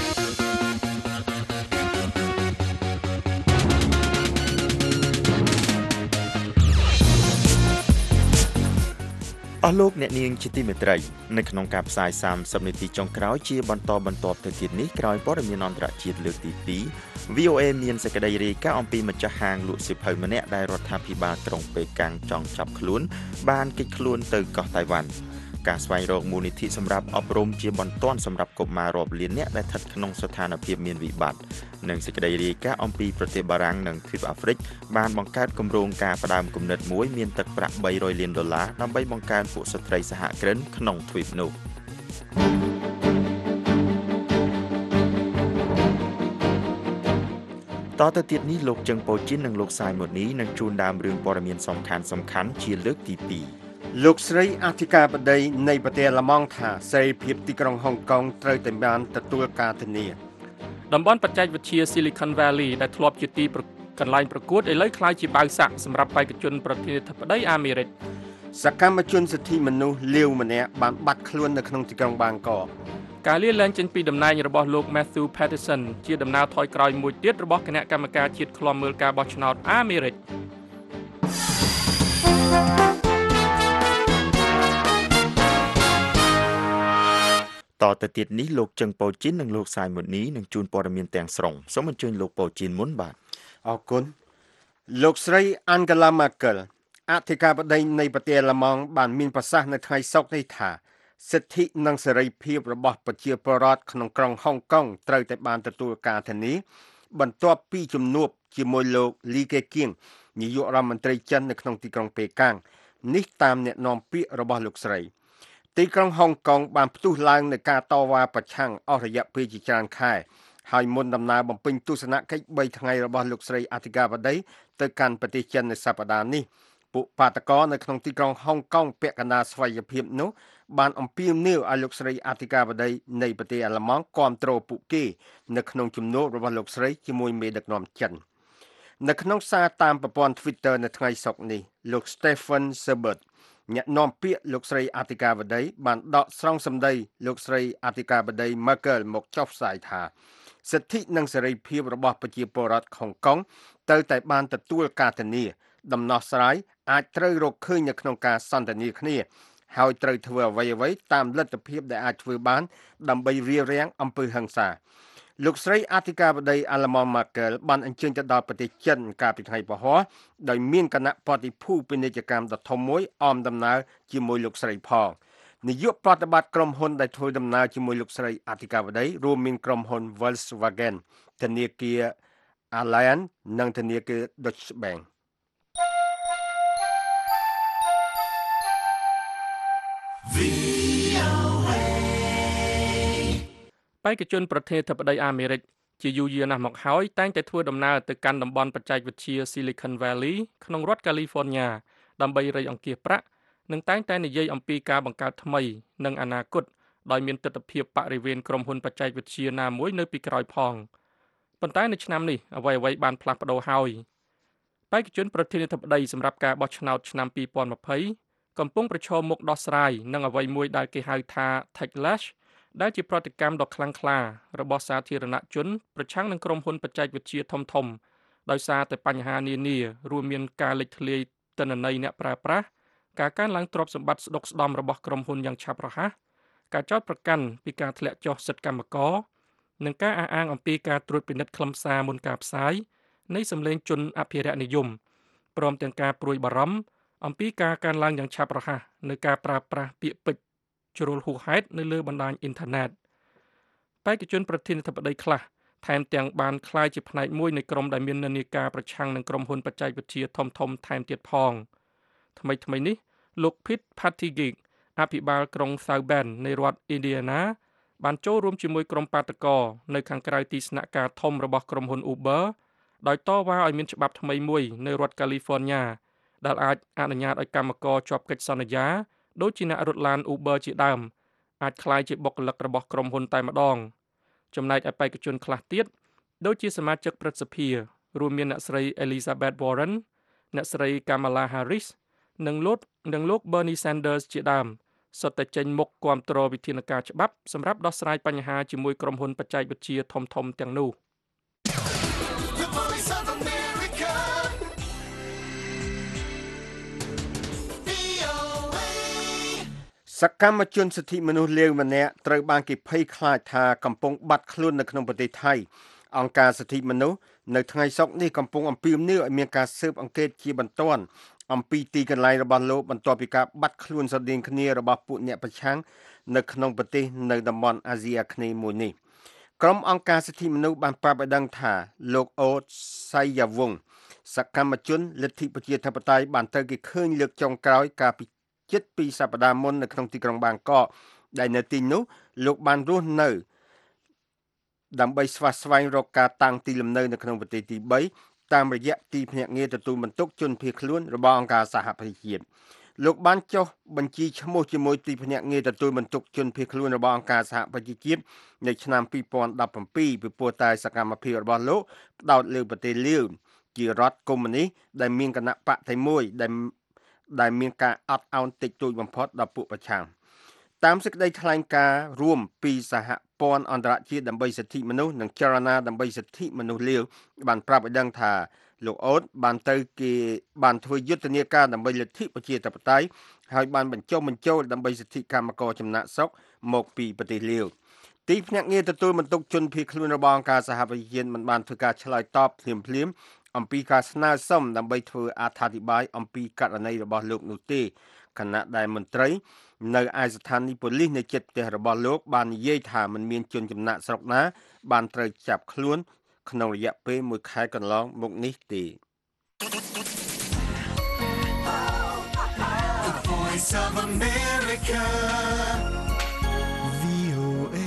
អស់លោកអ្នកនាងជាទីមេត្រីនៅក្នុងការផ្សាយសាមសិបនាទីចុងក្រោយជាបន្តបន្ទាប់ទៅទៀតនេះក្រោយព័ត៌មានអន្តរជាតិលើកទីពីរ V O A មានសេចក្តីរាយការណ៍អំពីម្ចាស់ហាងលក់សៀវភៅម្នាក់ដែលរដ្ឋាភិបាលក្រុងប៉េកាំងចង់ចាប់ខ្លួនបានគេចខ្លួនទៅកោះតៃវ៉ាន់ការស្វែងរកមូលនិធិសម្រាប់អប់រំជាបន្ទាន់សម្រាប់កុមាររាប់លាននាក់ដែលស្ថិតក្នុងស្ថានភាពមានវិបត្តិនិងសេចក្តីរាយការណ៍អំពីប្រទេសបារាំងនិងទ្វីបអាហ្វ្រិកបានបង្កើតគម្រោងការផ្ដើមគំនិតមួយមានទឹកប្រាក់បីរយលានដុល្លារដើម្បីបង្កើនពួកស្ត្រីសហគ្រិនក្នុងទ្វីបនោះតទៅទៀតនេះលោកជឹងប៉ូជីននិងលោកសាយម៉ូនីនឹងជួនដើមរឿងព័ត៌មានសំខាន់សំខាន់ជាលើកទីពីរលោកស្រីអធិការបតីនៃប្រទេសអាល្លឺម៉ង់ថាសេរីភាពទីក្រុងហុងកុងត្រូវតែបានទទួលការធានាតំបន់បច្ចេកវិទ្យា Silicon Valley ដែលធ្លាប់ជាទីកន្លែងប្រកួតឥឡូវក្លាយជាបាវសាក់សម្រាប់បេក្ខជនប្រធានាធិបតីអាមេរិកសកម្មជនសិទ្ធិមនុស្សលាវម្នាក់បានបាត់ខ្លួននៅក្នុងទីក្រុងបាងកកការលាលែងចេញពីតំណែងរបស់លោក Matthew Patterson ជាដំណើរថយក្រោយមួយទៀតរបស់គណៈកម្មការជាតិឃ្លាំមើលការបោះឆ្នោតអាមេរិកតទៅទៀតនេះលោកជឹងប៉ូជីននិងលោកសាយម៉ូនីនឹងជួនព័ត៌មានទាំងស្រុងសូមអញ្ជើញលោកប៉ូជីនមុនបាទអរគុណលោកស្រី Angela Merkel អធិការបតីនៃប្រទេសអាល្លឺម៉ង់បានមានប្រសាសន៍នៅថ្ងៃសុក្រនេះថាសិទ្ធិនិងសេរីភាពរបស់ប្រជាពលរដ្ឋក្នុងក្រុងហុងកុងត្រូវតែបានទទួលការធានាបន្ទាប់ពីជំនួបជាមួយលោកលីកេគៀងនាយករដ្ឋមន្ត្រីចិននៅក្នុងទីក្រុងប៉េកាំងនេះតាមអ្នកនាំពាក្យរបស់លោកស្រីទីក្រុងហុងកុងបានផ្ទុះឡើងនៃការតវ៉ាប្រឆាំងអស់រយៈពេលជាច្រើនខែហើយមុនដំណើរបំពេញទស្សនកិច្ចបីថ្ងៃរបស់លោកស្រីអធិការបតីទៅកាន់ប្រទេសចិននៅសប្តាហ៍នេះពួកបាតកោនៅក្នុងទីក្រុងហុងកុងពាក់កណ្ដាលស្វ័យភាពនោះបានអំពាវនាវឲ្យលោកស្រីអធិការបតីនៃប្រទេសអាល្លឺម៉ង់គាំទ្រពួកគេនៅក្នុងជំនួបរបស់លោកស្រីជាមួយមេដឹកនាំចិននៅក្នុងសារតាមប្រព័ន្ធ Twitter នៅថ្ងៃសុក្រនេះលោក Stephen Seibert អ្នកនាំពាក្យលោកស្រីអធិការបតីបានដកស្រង់សម្ដីលោកស្រីអធិការបតី Merkel មកចុះផ្សាយថាសិទ្ធិនិងសេរីភាពរបស់ប្រជាពលរដ្ឋហុងកុងត្រូវតែបានទទួលការធានាដំណោះស្រាយអាចត្រូវរកឃើញនៅក្នុងការសន្ទនាគ្នាហើយត្រូវធ្វើអ្វីៗតាមលទ្ធភាពដែលអាចធ្វើបានដើម្បីរារាំងអំពើហិង្សាលោកស្រីអធិការបតីអាល្លឺម៉ង់ Merkel បានអញ្ជើញទៅដល់ប្រទេសចិនកាលពីថ្ងៃពហុដោយមានគណៈបដិភូពាណិជ្ជកម្មដ៏ធំមួយអមដំណើរជាមួយលោកស្រីផងនាយកប្រតិបត្តិក្រុមហ៊ុនដែលធ្វើដំណើរជាមួយលោកស្រីអធិការបតីរួមមានក្រុមហ៊ុន Volkswagen ធនាគារ Allianz និងធនាគារ Deutsche Bank បេក្ខជនប្រធានាធិបតីអាមេរិកជាយូរយារណាស់មកហើយតែងតែធ្វើដំណើរទៅកាន់តំបន់បច្ចេកវិទ្យា Silicon Valley ក្នុងរដ្ឋ California ដើម្បីរៃអង្គាសប្រាក់និងតែងតែនិយាយអំពីការបង្កើតថ្មីនិងអនាគតដោយមានទស្សនវិជ្ជាបរិវេណក្រុមហ៊ុនបច្ចេកវិទ្យាណាមួយនៅពីក្រោយផងប៉ុន្តែនៅឆ្នាំនេះអ្វីៗបានផ្លាស់ប្ដូរហើយបេក្ខជនប្រធានាធិបតីសម្រាប់ការបោះឆ្នោតឆ្នាំពីរពាន់ยี่สิบកំពុងប្រឈមមុខដោះស្រាយនឹងអ្វីមួយដែលគេហៅថា Techlash ដែលជាប្រតិកម្មដ៏ខ្លាំងក្លារបស់សាធារណជនប្រឆាំងនឹងក្រុមហ៊ុនបច្ចេកវិទ្យាធំធំដោយសារតែបញ្ហានានារួមមានការលេចធ្លាយទិន្នន័យអ្នកប្រើប្រាស់ការកើនឡើងទ្រព្យសម្បត្តិស្ដុកស្ដម្ភរបស់ក្រុមហ៊ុនយ៉ាងឆាប់រហ័សការចោទប្រកាន់ពីការធ្លាក់ចុះសិទ្ធិកម្មករនិងការអះអាងអំពីការត្រួតពិនិត្យខ្លឹមសារមុនការផ្សាយនៃសម្លេងជនអភិរក្សនិយមព្រមទាំងការព្រួយបារម្ភអំពីការកើនឡើងយ៉ាងឆាប់រហ័សនៃការប្រើប្រាស់ពាក្យពេចន៍ជ្រុលហួសហេតុនៅលើបណ្ដាញអ៊ីនធឺណិតបេក្ខជនប្រធានាធិបតីខ្លះថែមទាំងបានក្លាយជាផ្នែកមួយនៃក្រុមដែលមាននិន្នាការប្រឆាំងនឹងក្រុមហ៊ុនបច្ចេកវិទ្យាធំៗថែមទៀតផងថ្មីថ្មីនេះលោក Pete Buttigieg អភិបាលក្រុង South Bend នៃរដ្ឋ Indiana បានចូលរួមជាមួយក្រុមបាតកោនៅខាងក្រៅទីស្នាក់ការធំរបស់ក្រុមហ៊ុន Uber ដោយតវ៉ាឲ្យមានច្បាប់ថ្មីមួយនៅរដ្ឋ California ដែលអាចអនុញ្ញាតឲ្យកម្មករជាប់កិច្ចសន្យាដូចជាអ្នករត់ឡាន Uber ជាដើមអាចក្លាយជាបុគ្គលិករបស់ក្រុមហ៊ុនតែម្ដងចំណែកឯបេក្ខជនខ្លះទៀតដូចជាសមាជិកព្រឹទ្ធសភារួមមានអ្នកស្រី Elizabeth Warren អ្នកស្រី Kamala Harris និងលោកនិងលោក Bernie Sanders ជាដើមសុទ្ធតែចេញមុខគាំទ្រវិធានការច្បាប់សម្រាប់ដោះស្រាយបញ្ហាជាមួយក្រុមហ៊ុនបច្ចេកវិទ្យាធំៗទាំងនោះសកម្មជនសិទ្ធិមនុស្សលាវម្នាក់ត្រូវបានគេភ័យខ្លាចថាកំពុងបាត់ខ្លួននៅក្នុងប្រទេសថៃអង្គការសិទ្ធិមនុស្សនៅថ្ងៃសុក្រនេះកំពុងអំពាវនាវឲ្យមានការស៊ើបអង្កេតជាបន្ទាន់អំពីទីកន្លែងរបស់លោកបន្ទាប់ពីការបាត់ខ្លួនស្រដៀងគ្នារបស់ពួកអ្នកប្រឆាំងនៅក្នុងប្រទេសនៅតំបន់អាស៊ីអាគ្នេយ៍មួយនេះក្រុមអង្គការសិទ្ធិមនុស្សបានប្រាប់ឲ្យដឹងថាលោកអូតសៃយ៉ាវងសកម្មជនលទ្ធិប្រជាធិបតេយ្យបានត្រូវគេឃើញលើកចុងក្រោយកាលពីជិតពីសប្តាហ៍មុននៅក្នុងទីក្រុងបាងកកដែលនៅទីនោះលោកបានរស់នៅដើម្បីស្វះស្វែងរកការតាំងទីលំនៅនៅក្នុងប្រទេសទីបីតាមរយៈទីភ្នាក់ងារទទួលបន្ទុកជនភៀសខ្លួនរបស់អង្គការសហប្រជាជាតិលោកបានចុះបញ្ជីឈ្មោះជាមួយទីភ្នាក់ងារទទួលបន្ទុកជនភៀសខ្លួនរបស់អង្គការសហប្រជាជាតិនៅឆ្នាំពីរពាន់ដប់ប្រាំពីរពីព្រោះតែសកម្មភាពរបស់លោកផ្ដោតលើប្រទេសលាវជារដ្ឋកុម្មុយនីសដែលមានគណៈបកតែមួយដែលដែលមានការអត់ឱនតិចតួចបំផុតដល់ពួកប្រឆាំងតាមសេចក្តីថ្លែងការណ៍រួមពីសហព័ន្ធអន្តរជាតិដើម្បីសិទ្ធិមនុស្សនិងចលនាដើម្បីសិទ្ធិមនុស្សលាវបានប្រាប់ឲ្យដឹងថាលោកអូតបានទៅគេបានធ្វើយុទ្ធនាការដើម្បីលទ្ធិប្រជាធិបតេយ្យហើយបានបញ្ចុះបញ្ចូលដើម្បីសិទ្ធិកម្មករចំណាក់ស្រុកមកពីប្រទេសលាវទីភ្នាក់ងារទទួលបន្ទុកជនភៀសខ្លួនរបស់អង្គការសហប្រជាជាតិមិនបានធ្វើការឆ្លើយតបភ្លាមភ្លាមអំពីការស្នើសុំដើម្បីធ្វើអត្ថាធិប្បាយអំពីករណីរបស់លោកនោះទេខណៈដែលមន្ត្រីនៅឯស្ថានីយ៍ប៉ូលីសនៅជិតផ្ទះរបស់លោកបាននិយាយថាមិនមានជនចំណាក់ស្រុកណាបានត្រូវចាប់ខ្លួនក្នុងរយៈពេលមួយខែកន្លងមកនេះទេ The Voice of America វី អូ เอ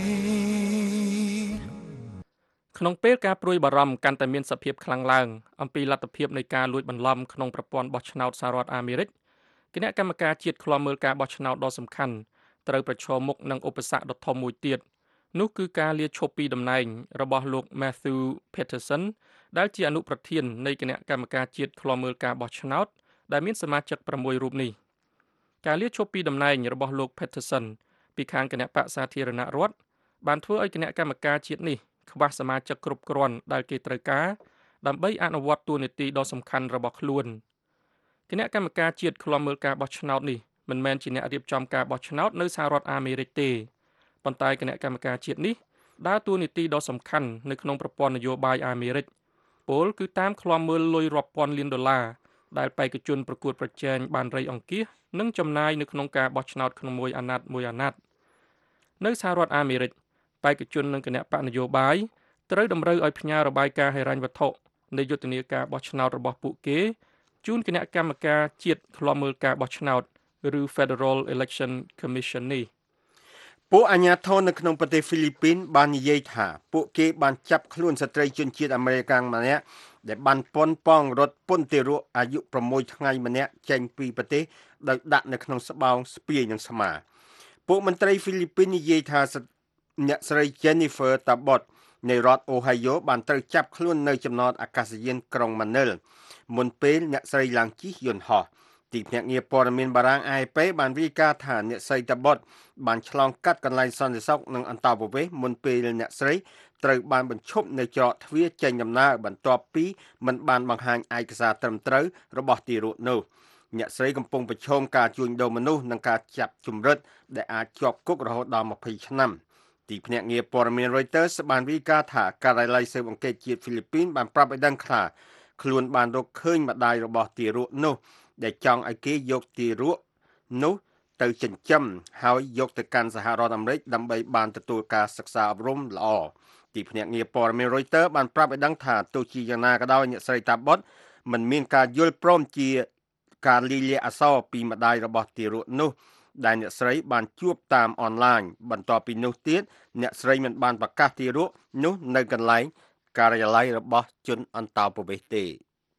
ក្នុងពេលការព្រួយបារម្ភកាន់តែមានសភាពខ្លាំងឡើងអំពីលទ្ធភាពនៃការលួចបន្លំក្នុងប្រព័ន្ធបោះឆ្នោតសហរដ្ឋអាមេរិកគណៈកម្មការជាតិឃ្លាំមើលការបោះឆ្នោតដ៏សំខាន់ត្រូវប្រឈមមុខនឹងឧបសគ្គដ៏ធំមួយទៀតនោះគឺការលាឈប់ពីតំណែងរបស់លោក Matthew Peterson ដែលជាអនុប្រធាននៃគណៈកម្មការជាតិឃ្លាំមើលការបោះឆ្នោតដែលមានសមាជិកប្រាំមួយរូបនេះការលាឈប់ពីតំណែងរបស់លោក Peterson ពីខាងគណៈបក្សសាធារណរដ្ឋបានធ្វើឲ្យគណៈកម្មការជាតិនេះខ្វះសមាជិកគ្រប់គ្រាន់ដែលគេត្រូវការដើម្បីអនុវត្តតួនាទីដ៏សំខាន់របស់ខ្លួនគណៈកម្មការជាតិឃ្លាំមើលការបោះឆ្នោតនេះមិនមែនជាអ្នករៀបចំការបោះឆ្នោតនៅសហរដ្ឋអាមេរិកទេប៉ុន្តែគណៈកម្មការជាតិនេះដើរតួនាទីដ៏សំខាន់នៅក្នុងប្រព័ន្ធនយោបាយអាមេរិកពលគឺតាមឃ្លាំមើលលុយរាប់ពាន់លានដុល្លារដែលបេក្ខជនប្រកួតប្រជែងបានរៃអង្គាសនិងចំណាយនៅក្នុងការបោះឆ្នោតក្នុងមួយអាណត្តិមួយអាណត្តិនៅសហរដ្ឋអាមេរិកបេក្ខជននិងគណៈបកនយោបាយត្រូវតម្រូវឲ្យផ្ញើរបាយការណ៍ហិរញ្ញវត្ថុនៃយុទ្ធនាការបោះឆ្នោតរបស់ពួកគេជូនគណៈកម្មការជាតិឃ្លាំមើលការបោះឆ្នោតឬ Federal Election Commission នេះពួកអាជ្ញាធរនៅក្នុងប្រទេសហ្វីលីពីនបាននិយាយថាពួកគេបានចាប់ខ្លួនស្ត្រីជនជាតិអាមេរិកម្នាក់ដែលបានប៉ុនប៉ងរត់ពន្ធទារកអាយុប្រាំមួយថ្ងៃម្នាក់ចេញពីប្រទេសដោយដាក់នៅក្នុងស្បោងស្ពាយនិងស្មាពួកមន្ត្រីហ្វីលីពីននិយាយថាអ្នកស្រី Jennifer Tabot នៃរដ្ឋ Ohio បានត្រូវចាប់ខ្លួននៅចំណតអាកាសយានក្រុង Manila មុនពេលអ្នកស្រីឡើងជិះយន្តហោះទីភ្នាក់ងារព័ត៌មានបារាំង A F P បានរាយការណ៍ថាអ្នកស្រី Tabot បានឆ្លងកាត់កន្លែងសន្តិសុខនិងអន្តោប្រវេសន៍មុនពេលអ្នកស្រីត្រូវបានបញ្ឈប់នៅច្រកទ្វារចេញដំណើរបន្ទាប់ពីមិនបានបង្ហាញឯកសារត្រឹមត្រូវរបស់ទារកនោះអ្នកស្រីកំពុងប្រឈមការជួញដូរមនុស្សនិងការចាប់ជំរិតដែលអាចជាប់គុករហូតដល់ម្ភៃឆ្នាំទីភ្នាក់ងារព័ត៌មាន Reuters បានរាយការណ៍ថាការិយាល័យស៊ើបអង្កេតជាតិហ្វីលីពីនបានប្រាប់ឲ្យដឹងថាខ្លួនបានរកឃើញម្ដាយរបស់ទារកនោះដែលចង់ឲ្យគេយកទារកនោះទៅចិញ្ចឹមហើយយកទៅកាន់សហរដ្ឋអាមេរិកដើម្បីបានទទួលការសិក្សាអប់រំល្អទីភ្នាក់ងារព័ត៌មាន Reuters បានប្រាប់ឲ្យដឹងថាទោះជាយ៉ាងណាក៏ដោយអ្នកស្រី Tabot មិនមានការយល់ព្រមជាការលាយលក្ខណ៍អក្សរពីម្ដាយរបស់ទារកនោះដែលអ្នកស្រីបានជួបតាមអនឡាញបន្ទាប់ពីនោះទៀតអ្នកស្រីមិនបានប្រកាសទារកនោះនៅកន្លែងការិយាល័យរបស់ជនអន្តោប្រវេសន៍ទេ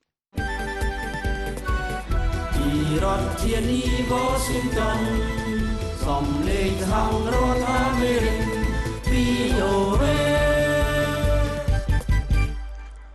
ពីរដ្ឋធានី Washington សំឡេងសហរដ្ឋអាមេរិក វី អូ เอ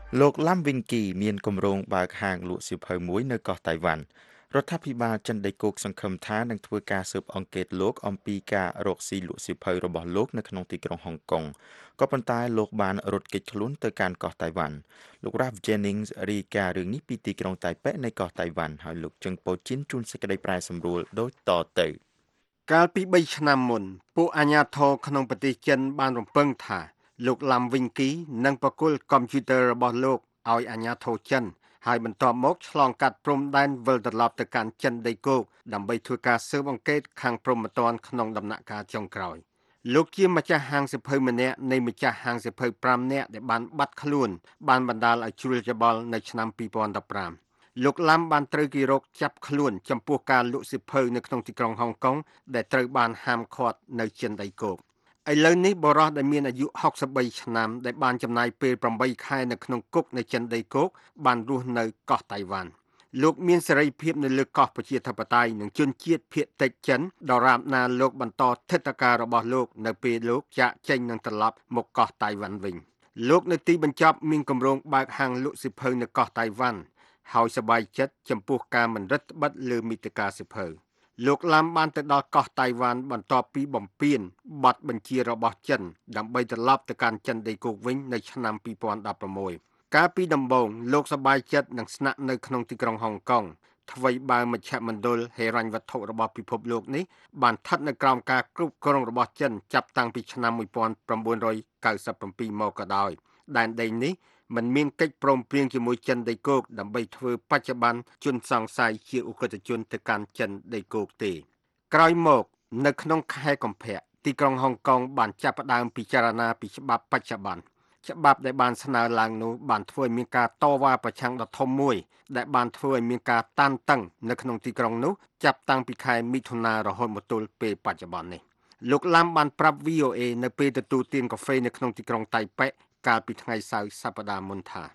លោកឡាំវិញគីមានគម្រោងបើកហាងលក់សៀវភៅមួយនៅកោះតៃវ៉ាន់រដ្ឋាភិបាលចិនដីគោកសង្ឃឹមថានឹងធ្វើការស៊ើបអង្កេតលោកអំពីការរកស៊ីលក់សៀវភៅរបស់លោកនៅក្នុងទីក្រុងហុងកុងក៏ប៉ុន្តែលោកបានរត់គេចខ្លួនទៅកាន់កោះតៃវ៉ាន់លោក Ralph Jennings រាយការណ៍រឿងនេះពីទីក្រុងតៃប៉េនៃកោះតៃវ៉ាន់ហើយលោកជឹងប៉ូជីនជួនសេចក្តីប្រែសម្រួលដូចតទៅកាលពីបីឆ្នាំមុនពួកអាជ្ញាធរក្នុងប្រទេសចិនបានរំពឹងថាលោកឡាំវិញគីនឹងបកគលកុំព្យូទ័ររបស់លោកឲ្យអាជ្ញាធរចិនហើយបន្ទាប់មកឆ្លងកាត់ព្រំដែនវិលត្រឡប់ទៅកាន់ចិនដីគោកដើម្បីធ្វើការស៊ើបអង្កេតខាងព្រំប្រទានក្នុងដំណាក់កាលចុងក្រោយលោកជាម្ចាស់ហាងសៀវភៅម្នាក់នៃម្ចាស់ហាងសៀវភៅប្រាំនាក់ដែលបានបាត់ខ្លួនបានបណ្ដាលឲ្យជ្រួលច្បល់នៅឆ្នាំពីរពាន់ដប់ប្រាំលោកឡាំបានត្រូវគេរកចាប់ខ្លួនចំពោះការលក់សៀវភៅនៅក្នុងទីក្រុងហុងកុងដែលត្រូវបានហាមឃាត់នៅចិនដីគោកឥឡូវនេះបរិសុទ្ធដែលមានអាយុហុកសិបបីឆ្នាំដែលបានចំណាយពេលប្រាំបីខែនៅក្នុងគុកនៅចិនដីគោកបានរស់នៅកោះតៃវ៉ាន់លោកមានសេរីភាពនៅលើកោះប្រជាធិបតេយ្យនិងជនជាតិភាគតិចចិនដរាបណាលោកបន្តថិដ្ឋការរបស់លោកនៅពេលលោកចាកចេញនិងត្រឡប់មកកោះតៃវ៉ាន់វិញលោកនៅទីបញ្ចប់មានគម្រោងបើកហាងលក់សៀវភៅនៅកោះតៃវ៉ាន់ហើយសប្បាយចិត្តចំពោះការមិនរឹតបន្តឹងលើមាតិកាសៀវភៅលោកឡាំបានទៅដល់កោះតៃវ៉ាន់បន្ទាប់ពីបំពេញបទបញ្ជារបស់ចិនដើម្បីត្រឡប់ទៅកាន់ចិនដីគោកវិញនៅឆ្នាំពីរពាន់ដប់ប្រាំមួយកាលពីដំបូងលោកសប្បាយចិត្តនឹងស្នាក់នៅក្នុងទីក្រុងហុងកុងថ្វីបើមជ្ឈមណ្ឌលហិរញ្ញវត្ថុរបស់ពិភពលោកនេះបានស្ថិតនៅក្រោមការគ្រប់គ្រងរបស់ចិនចាប់តាំងពីឆ្នាំmột nghìn chín trăm chín mươi bảyមកក៏ដោយដែនដីនេះមិនមានកិច្ចព្រមព្រៀងជាមួយចិនដីគោកដើម្បីធ្វើបច្ចុប្បន្នជនសង្ស័យជាឧក្រិដ្ឋជនទៅកាន់ចិនដីគោកទេក្រោយមកនៅក្នុងខែកុម្ភៈទីក្រុងហុងកុងបានចាប់ផ្ដើមពិចារណាពីច្បាប់បច្ចុប្បន្នច្បាប់ដែលបានស្នើឡើងនោះបានធ្វើឲ្យមានការតវ៉ាប្រឆាំងដ៏ធំមួយដែលបានធ្វើឲ្យមានការតានតឹងនៅក្នុងទីក្រុងនោះចាប់តាំងពីខែមិថុនារហូតមកទល់ពេលបច្ចុប្បន្ននេះលោកឡាំបានប្រាប់ វី អូ เอ នៅពេលទទួលទានកាហ្វេនៅក្នុងទីក្រុងតៃប៉េកាលពីថ្ងៃសៅរ៍សប្តាហ៍មុនថា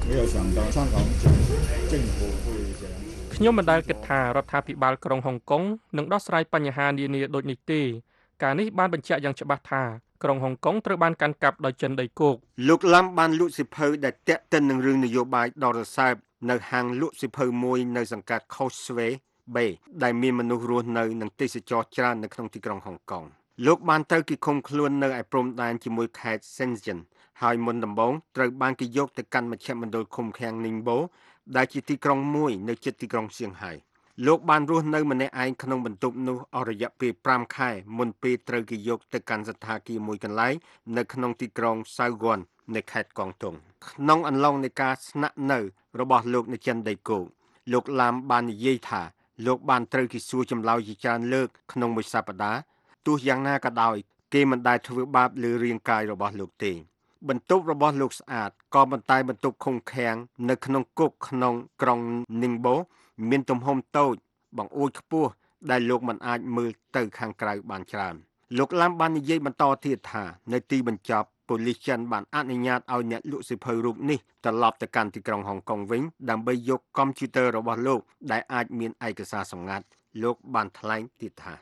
ខ្ញុំមិនដែលគិតថារដ្ឋាភិបាលក្រុងហុងកុងនឹងដោះស្រាយបញ្ហានានាដូចនេះទេការនេះបានបញ្ជាក់យ៉ាងច្បាស់ថាក្រុងហុងកុងត្រូវបានកាន់កាប់ដោយចិនដីគោកលោកឡាំបានលក់សៀវភៅដែលទាក់ទិននឹងរឿងនយោបាយដ៏រសើបនៅហាងលក់សៀវភៅមួយនៅសង្កាត់ Causeway Bay ដែលមានមនុស្សរស់នៅនិងទេសចរច្រើននៅក្នុងទីក្រុងហុងកុងលោកបានទៅគេឃុំខ្លួននៅឯព្រំដែនជាមួយខេត្ត Shenzhen ហើយមុនដំបូងត្រូវបានគេយកទៅកាន់មជ្ឈមណ្ឌលឃុំឃាំង Ningbo ដែលជាទីក្រុងមួយនៅជិតទីក្រុងសៀងហៃលោកបានរស់នៅម្នាក់ឯងក្នុងបន្ទប់នោះអស់រយៈពេលប្រាំខែមុនពេលត្រូវគេយកទៅកាន់សណ្ឋាគារមួយកន្លែងនៅក្នុងទីក្រុង Saigon នៅខេត្តកងតុងក្នុងអំឡុងនៃការស្នាក់នៅរបស់លោកនៅចិនដីគោកលោកឡាំបាននិយាយថាលោកបានត្រូវគេសួរចម្លើយជាច្រើនលើកក្នុងមួយសប្តាហ៍ទោះយ៉ាងណាក៏ដោយគេមិនដែលធ្វើបាបលើរាងកាយរបស់លោកទេបន្ទប់របស់លោកស្អាតក៏ប៉ុន្តែបន្ទប់ឃុំឃាំងនៅក្នុងគុកក្នុងក្រុង Ningbo មានទំហំតូចបង្អួចខ្ពស់ដែលលោកមិនអាចមើលទៅខាងក្រៅបានច្រើនលោកឡាំបាននិយាយបន្តទៀតថានៅទីបញ្ចប់ប៉ូលីសចិនបានអនុញ្ញាតឲ្យអ្នកលក់សៀវភៅរូបនេះត្រឡប់ទៅកាន់ទីក្រុងហុងកុងវិញដើម្បីយកកុំព្យូទ័ររបស់លោកដែលអាចមានឯកសារសម្ងាត់លោកបានថ្លែងទៀតថា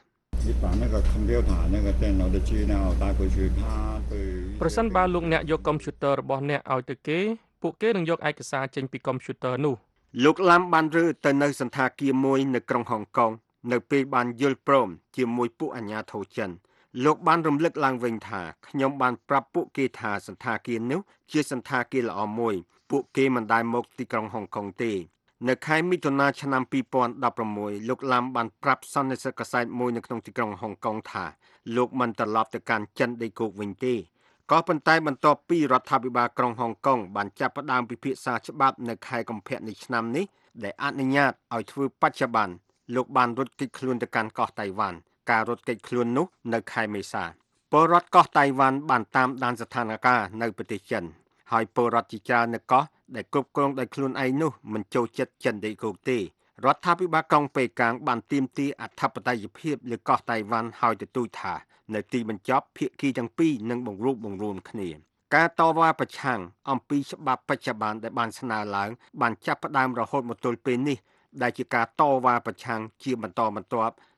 ប្រសិនបើលោកអ្នកយកកុំព្យូទ័ររបស់អ្នកឲ្យទៅគេពួកគេនឹងយកឯកសារចេញពីកុំព្យូទ័រនោះលោកឡាំបានរើទៅនៅសណ្ឋាគារមួយនៅក្រុងហុងកុងនៅពេលបានយល់ព្រមជាមួយពួកអាជ្ញាធរចិនលោកបានរំលឹកឡើងវិញថាខ្ញុំបានប្រាប់ពួកគេថាសណ្ឋាគារនោះជាសណ្ឋាគារល្អមួយពួកគេមិនដែលមកទីក្រុងហុងកុងទេនៅខែមិថុនាឆ្នាំពីរពាន់ដប់ប្រាំមួយលោកឡាំបានប្រាប់សន្និសីទកាសែតមួយនៅក្នុងទីក្រុងហុងកុងថាលោកមិនត្រឡប់ទៅកាន់ចិនដីគោកវិញទេក៏ប៉ុន្តែបន្ទាប់ពីរដ្ឋាភិបាលក្រុងហុងកុងបានចាប់ផ្ដើមពិភាក្សាច្បាប់នៅខែកុម្ភៈនៃឆ្នាំនេះដែលអនុញ្ញាតឲ្យធ្វើបច្ចុប្បន្នលោកបានរត់គេចខ្លួនទៅកាន់កោះតៃវ៉ាន់ការរត់គេចខ្លួននោះនៅខែមេសាពលរដ្ឋកោះតៃវ៉ាន់បានតាមដានស្ថានភាពនៅប្រទេសចិនហើយពលរដ្ឋជាច្រើននៅកោះដែលគ្រប់គ្រងដោយខ្លួនឯងនោះមិនចូលចិត្តចិនដីគោកទេរដ្ឋាភិបាលក្រុងប៉េកាំងបានទាមទារអធិបតេយ្យភាពលើកោះតៃវ៉ាន់ហើយទទូចថានៅទីបញ្ចប់ភាគីទាំងពីរនឹងបង្រួបបង្រួមគ្នាការតវ៉ាប្រឆាំងអំពីច្បាប់បច្ចុប្បន្នដែលបានស្នើឡើងបានចាប់ផ្ដើមរហូតមកទល់ពេលនេះដែលជាការតវ៉ាប្រឆាំងជាបន្តបន្ទាប់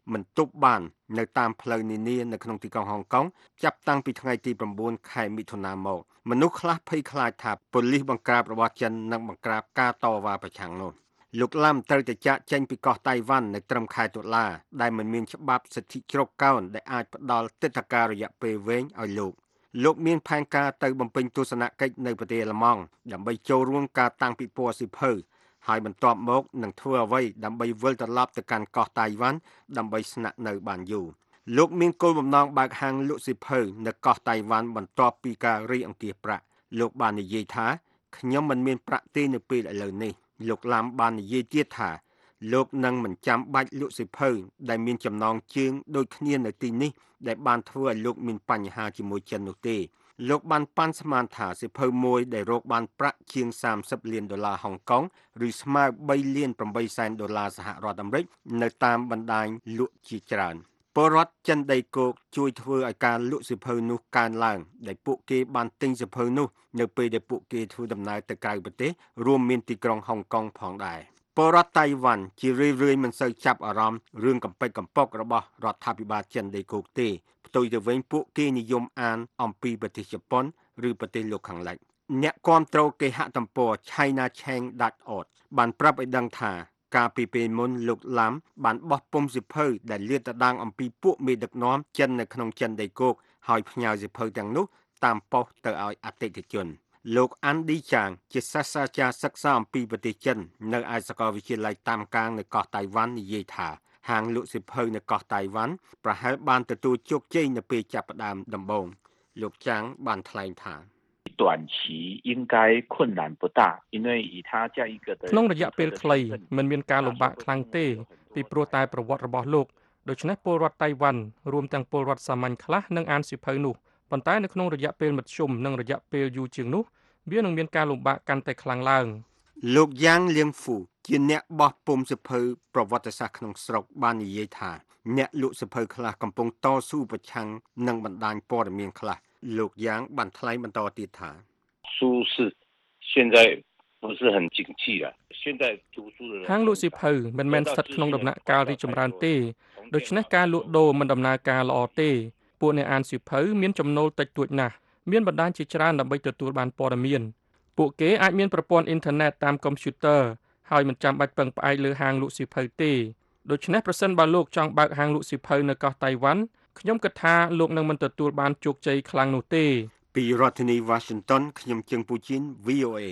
មិនទប់បាននៅតាមផ្លូវនានានៅក្នុងទីក្រុងហុងកុងចាប់តាំងពីថ្ងៃទី9ខែមិថុនាមកមនុស្សខ្លះភ័យខ្លាចថាប៉ូលីសបង្ក្រាបរបស់ចិននឹងបង្ក្រាបការតវ៉ាប្រឆាំងនោះលោកឡាំត្រូវតែចាកចេញពីកោះតៃវ៉ាន់នៅត្រឹមខែតុលាដែលមិនមានច្បាប់សិទ្ធិជ្រកកោនដែលអាចផ្ដល់ទិដ្ឋាការរយៈពេលវែងឲ្យលោកលោកមានផែនការទៅបំពេញទស្សនកិច្ចនៅប្រទេសអាល្លឺម៉ង់ដើម្បីចូលរួមការតាំងពិព័រណ៍សៀវភៅហើយបន្ទាប់មកនឹងធ្វើអ្វីដើម្បីវិលត្រឡប់ទៅកាន់កោះតៃវ៉ាន់ដើម្បីស្នាក់នៅបានយូរលោកមានគោលបំណងបើកហាងលក់សៀវភៅនៅកោះតៃវ៉ាន់បន្ទាប់ពីការរៃអង្គាសប្រាក់លោកបាននិយាយថាខ្ញុំមិនមានប្រាក់ទេនៅពេលឥឡូវនេះលោកឡាំបាននិយាយទៀតថាលោកនឹងមិនចាំបាច់លក់សៀវភៅដែលមានចំណងជើងដូចគ្នានៅទីនេះដែលបានធ្វើឲ្យលោកមានបញ្ហាជាមួយចិននោះទេលោកបានប៉ាន់ស្មានថាសៀវភៅមួយដែលរកបានប្រាក់ជាងសាមសិបលានដុល្លារហុងកុងឬស្មើបីលានប្រាំបីសែនដុល្លារសហរដ្ឋអាមេរិកនៅតាមបណ្ដាញលក់ជាច្រើនពលរដ្ឋចិនដីគោកជួយធ្វើឲ្យការលក់សៀវភៅនោះកើនឡើងដែលពួកគេបានទិញសៀវភៅនោះនៅពេលដែលពួកគេធ្វើដំណើរទៅក្រៅប្រទេសរួមមានទីក្រុងហុងកុងផងដែរពលរដ្ឋតៃវ៉ាន់ជារឿយៗមិនសូវចាប់អារម្មណ៍រឿងកំពេចកំពករបស់រដ្ឋាភិបាលចិនដីគោកទេផ្ទុយទៅវិញពួកគេនិយមអានអំពីប្រទេសជប៉ុនឬប្រទេសលោកខាងលិចអ្នកគាំទ្រគេហទំព័រ china cheng dot org បានប្រាប់ឲ្យដឹងថាកាលពីពេលមុនលោកឡាំបានបោះពុម្ពសៀវភៅដែលលាតត្រដាងអំពីពួកមេដឹកនាំចិននៅក្នុងចិនដីគោកហើយផ្ញើសៀវភៅទាំងនោះតាមប៉ុស្តិ៍ទៅឲ្យអតិថិជនលោកអាន់ឌីចាងជាសាស្ត្រាចារ្យសិក្សាអំពីប្រទេសចិននៅឯសាកលវិទ្យាល័យតាមកាងនៅកោះតៃវ៉ាន់និយាយថាហាងលក់សៀវភៅនៅកោះតៃវ៉ាន់ប្រហែលបានទទួលជោគជ័យនៅពេលចាប់ផ្ដើមដំបូងលោកចាងបានថ្លែងថា短期应该困难不大因为以他这样一个ក្នុងរយៈពេលខ្លីមិនមានការលំបាកខ្លាំងទេពីព្រោះតែប្រវត្តិរបស់លោកដូច្នេះពលរដ្ឋតៃវ៉ាន់រួមទាំងពលរដ្ឋសាមញ្ញខ្លះនឹងអានសៀវភៅនោះប៉ុន្តែនៅក្នុងរយៈពេលមធ្យមនិងរយៈពេលយូរជាងនោះវានឹងមានការលំបាកកាន់តែខ្លាំងឡើងលោកយ៉ាងលៀងហ្វូជាអ្នកបោះពុម្ពសៀវភៅប្រវត្តិសាស្ត្រក្នុងស្រុកបាននិយាយថាអ្នកលក់សៀវភៅខ្លះកំពុងតស៊ូប្រឆាំងនឹងបណ្ដាញព័ត៌មានខ្លះលោកយ៉ាងបានថ្លែងបន្តទៀតថា书市现在不是很景气了现在读书的人ហាងលក់សៀវភៅមិនមែនស្ថិតក្នុងដំណាក់កាលរីកចម្រើនទេដូច្នេះការលក់ដូរមិនដំណើរការល្អទេពួកអ្នកអានសៀវភៅមានចំណូលតិចតួចណាស់មានបណ្ដាញជាច្រើនដើម្បីទទួលបានព័ត៌មានពួកគេអាចមានប្រព័ន្ធអ៊ីនធឺណិតតាមកុំព្យូទ័រហើយមិនចាំបាច់ពឹងផ្អែកលើហាងលក់សៀវភៅទេដូច្នេះប្រសិនបើលោកចង់បើកហាងលក់សៀវភៅនៅកោះតៃវ៉ាន់ខ្ញុំគិតថាលោកនឹងមិនទទួលបានជោគជ័យខ្លាំងនោះទេពីរដ្ឋធានី Washington ខ្ញុំជឹងពូជីន V O A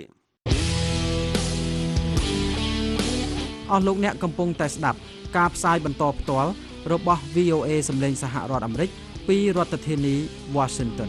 អស់លោកអ្នកកំពុងតែស្ដាប់ការផ្សាយបន្តផ្ទាល់របស់ V O A សម្លេងសហរដ្ឋអាមេរិកពីរដ្ឋធានី Washington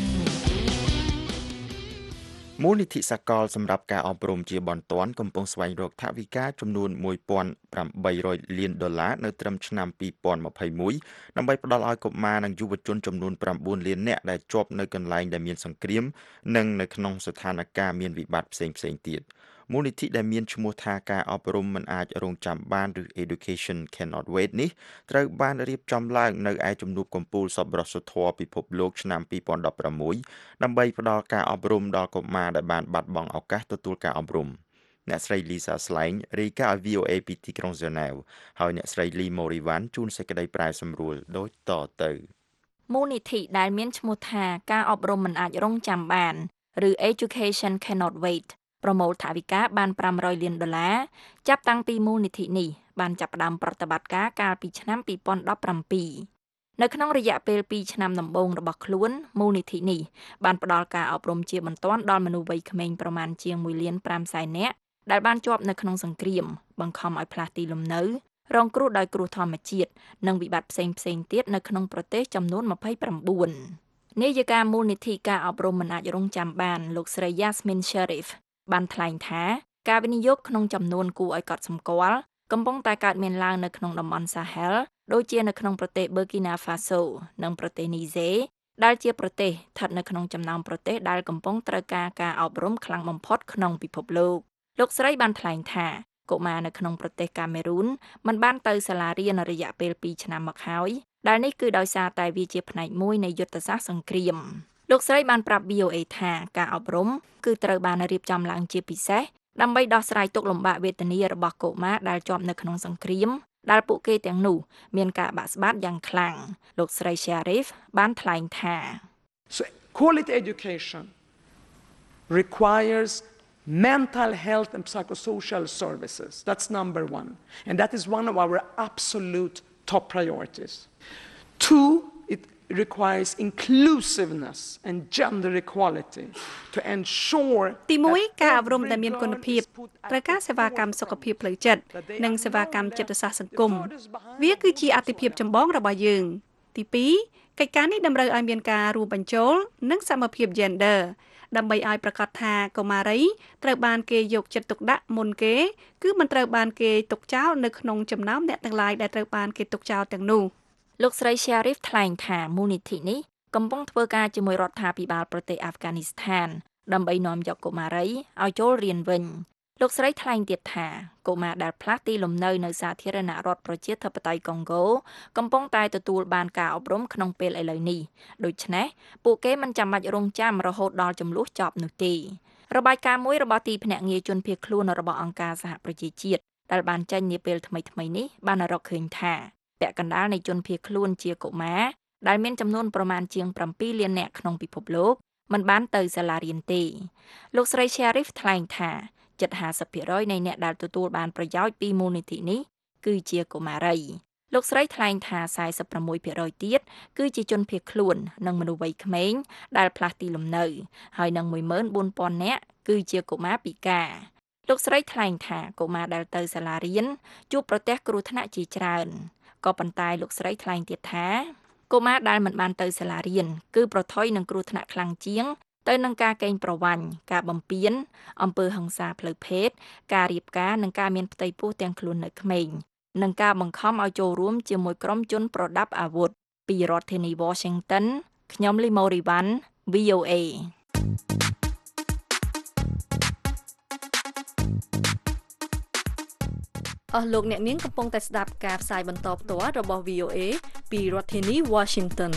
មូលនិធិសកលសម្រាប់ការអប់រំជាបន្ទាន់កំពុងស្វែងរកថវិកាចំនួនមួយពាន់ប្រាំបីរយលានដុល្លារនៅត្រឹមឆ្នាំពីរពាន់ម្ភៃមួយដើម្បីផ្ដល់ឲ្យកុមារនិងយុវជនចំនួនប្រាំបួនលាននាក់ដែលជាប់នៅកន្លែងដែលមានសង្គ្រាមនិងនៅក្នុងស្ថានភាពមានវិបត្តិផ្សេងៗទៀតមូលនិធិដែលមានឈ្មោះថាការអប់រំមិនអាចរងចាំបានឬ Education Cannot Wait នេះត្រូវបានរៀបចំឡើងនៅឯជំនួបកំពូលសប្បុរសធម៌ពិភពលោកឆ្នាំពីរពាន់ដប់ប្រាំមួយដើម្បីផ្ដល់ការអប់រំដល់កុមារដែលបានបាត់បង់ឱកាសទទួលការអប់រំអ្នកស្រី Lisa Slane រាយការណ៍ឲ្យ V O A ពីទីក្រុង Geneva ហើយអ្នកស្រី Lee Morivan ជូនសេចក្តីប្រែសម្រួលដូចតទៅមូលនិធិដែលមានឈ្មោះថាការអប់រំមិនអាចរងចាំបានឬ Education Cannot Waitប្រមូលថវិកាបានប្រាំរយលានដុល្លារចាប់តាំងពីមូលនិធិនេះបានចាប់ផ្ដើមប្រតិបត្តិការកាលពីឆ្នាំពីរពាន់ដប់ប្រាំពីរនៅក្នុងរយៈពេលពីរឆ្នាំដំបូងរបស់ខ្លួនមូលនិធិនេះបានផ្ដល់ការអប់រំជាបន្ទាន់ដល់មនុស្សវ័យក្មេងប្រមាណជាងមួយលានប្រាំសែននាក់ដែលបានជាប់នៅក្នុងសង្គ្រាមបង្ខំឲ្យផ្លាស់ទីលំនៅរងគ្រោះដោយគ្រោះធម្មជាតិនិងវិបត្តិផ្សេងផ្សេងទៀតនៅក្នុងប្រទេសចំនួនម្ភៃប្រាំបួននាយិកាមូលនិធិការអប់រំមិនអាចរងចាំបានលោកស្រី Yasmin Sharifបានថ្លែងថាការវិនិយោគក្នុងចំនួនគួរឲ្យកត់សម្គាល់កំពុងតែកើតមានឡើងនៅក្នុងតំបន់ Sahel ដូចជានៅក្នុងប្រទេស Burkina Faso និងប្រទេស Niger ដែលជាប្រទេសស្ថិតនៅក្នុងចំណោមប្រទេសដែលកំពុងត្រូវការការអប់រំខ្លាំងបំផុតក្នុងពិភពលោកលោកស្រីបានថ្លែងថាកុមារនៅក្នុងប្រទេសកាមេរូនមិនបានទៅសាលារៀនរយៈពេលពីរឆ្នាំមកហើយដែលនេះគឺដោយសារតែវាជាផ្នែកមួយនៃយុទ្ធសាស្ត្រសង្គ្រាមលោកស្រីបានប្រាប់ V O A ថាការអប់រំគឺត្រូវបានរៀបចំឡើងជាពិសេសដើម្បីដោះស្រាយទុក្ខលំបាកវេទនារបស់កុមារដែលជាប់នៅក្នុងសង្គ្រាមដែលពួកគេទាំងនោះមានការបាក់ស្បាតយ៉ាងខ្លាំងលោកស្រី Sharif បានថ្លែងថា So quality education requires mental health and psychosocial services. That's number one. And that is one of our absolute top priorities. Two, it requires inclusiveness and gender equality to ensure ទីមួយការអប់រំដែលមានគុណភាពត្រូវការសេវាកម្មសុខភាពផ្លូវចិត្តនិងសេវាកម្មចិត្តសាស្ត្រសង្គមវាគឺជាអាទិភាពចម្បងរបស់យើងទីពីរកិច្ចការនេះតម្រូវឲ្យមានការរួមបញ្ចូលនិងសមភាព gender ដើម្បីឲ្យប្រកាសថាកុមារីត្រូវបានគេយកចិត្តទុកដាក់មុនគេគឺមិនត្រូវបានគេទុកចោលនៅក្នុងចំណោមអ្នកទាំងឡាយដែលត្រូវបានគេទុកចោលទាំងនោះលោកស្រី Sharif ថ្លែងថាមូលនិធិនេះកំពុងធ្វើការជាមួយរដ្ឋាភិបាលប្រទេសអាហ្វហ្គានីស្ថានដើម្បីនាំយកកុមារីឲ្យចូលរៀនវិញលោកស្រីថ្លែងទៀតថាកុមារដែលផ្លាស់ទីលំនៅនៅសាធារណរដ្ឋប្រជាធិបតេយ្យកុងហ្គោកំពុងតែទទួលបានការអប់រំក្នុងពេលឥឡូវនេះដូច្នេះពួកគេមិនចាំបាច់រងចាំរហូតដល់ចំនួនចប់នោះទេរបាយការណ៍មួយរបស់ទីភ្នាក់ងារជនភៀសខ្លួនរបស់អង្គការសហប្រជាជាតិដែលបានចេញនាពេលថ្មីៗនេះបានរកឃើញថាពាក់កណ្ដាលនៃជនភៀសខ្លួនជាកុមារដែលមានចំនួនប្រមាណជាង7លាននាក់ក្នុងពិភពលោកមិនបានទៅសាលារៀនទេលោកស្រី Sharif ថ្លែងថាជិត ห้าสิบភាគរយ នៃអ្នកដែលទទួលបានប្រយោជន៍ពីមូលនិធិនេះគឺជាកុមារីលោកស្រីថ្លែងថា สี่สิบหกភាគរយ ទៀតគឺជាជនភៀសខ្លួននិងមនុស្សវ័យក្មេងដែលផ្លាស់ទីលំនៅហើយនឹង một nghìn bốn trăm នាក់គឺជាកុមារពិការលោកស្រីថ្លែងថាកុមារដែលទៅសាលារៀនជួបប្រទះគ្រោះថ្នាក់ជាច្រើនក៏ប៉ុន្តែលោកស្រីថ្លែងទៀតថាកុមារដែលមិនបានទៅសាលារៀនគឺប្រថុយនឹងគ្រោះថ្នាក់ខ្លាំងជាងទៅនឹងការកេងប្រវ័ញ្ចការបំពានអំពើហិង្សាផ្លូវភេទការរៀបការនិងការមានផ្ទៃពោះទាំងខ្លួននៅក្មេងនិងការបង្ខំឲ្យចូលរួមជាមួយក្រុមជនប្រដាប់អាវុធពីរដ្ឋធានី Washington ខ្ញុំលីម៉ូរីវ៉ាន់ វី អូ เอអស់លោកអ្នកនាងកំពុងតែស្ដាប់ការផ្សាយបន្តផ្ទាល់របស់ វី អូ เอ ពីរដ្ឋធានី Washington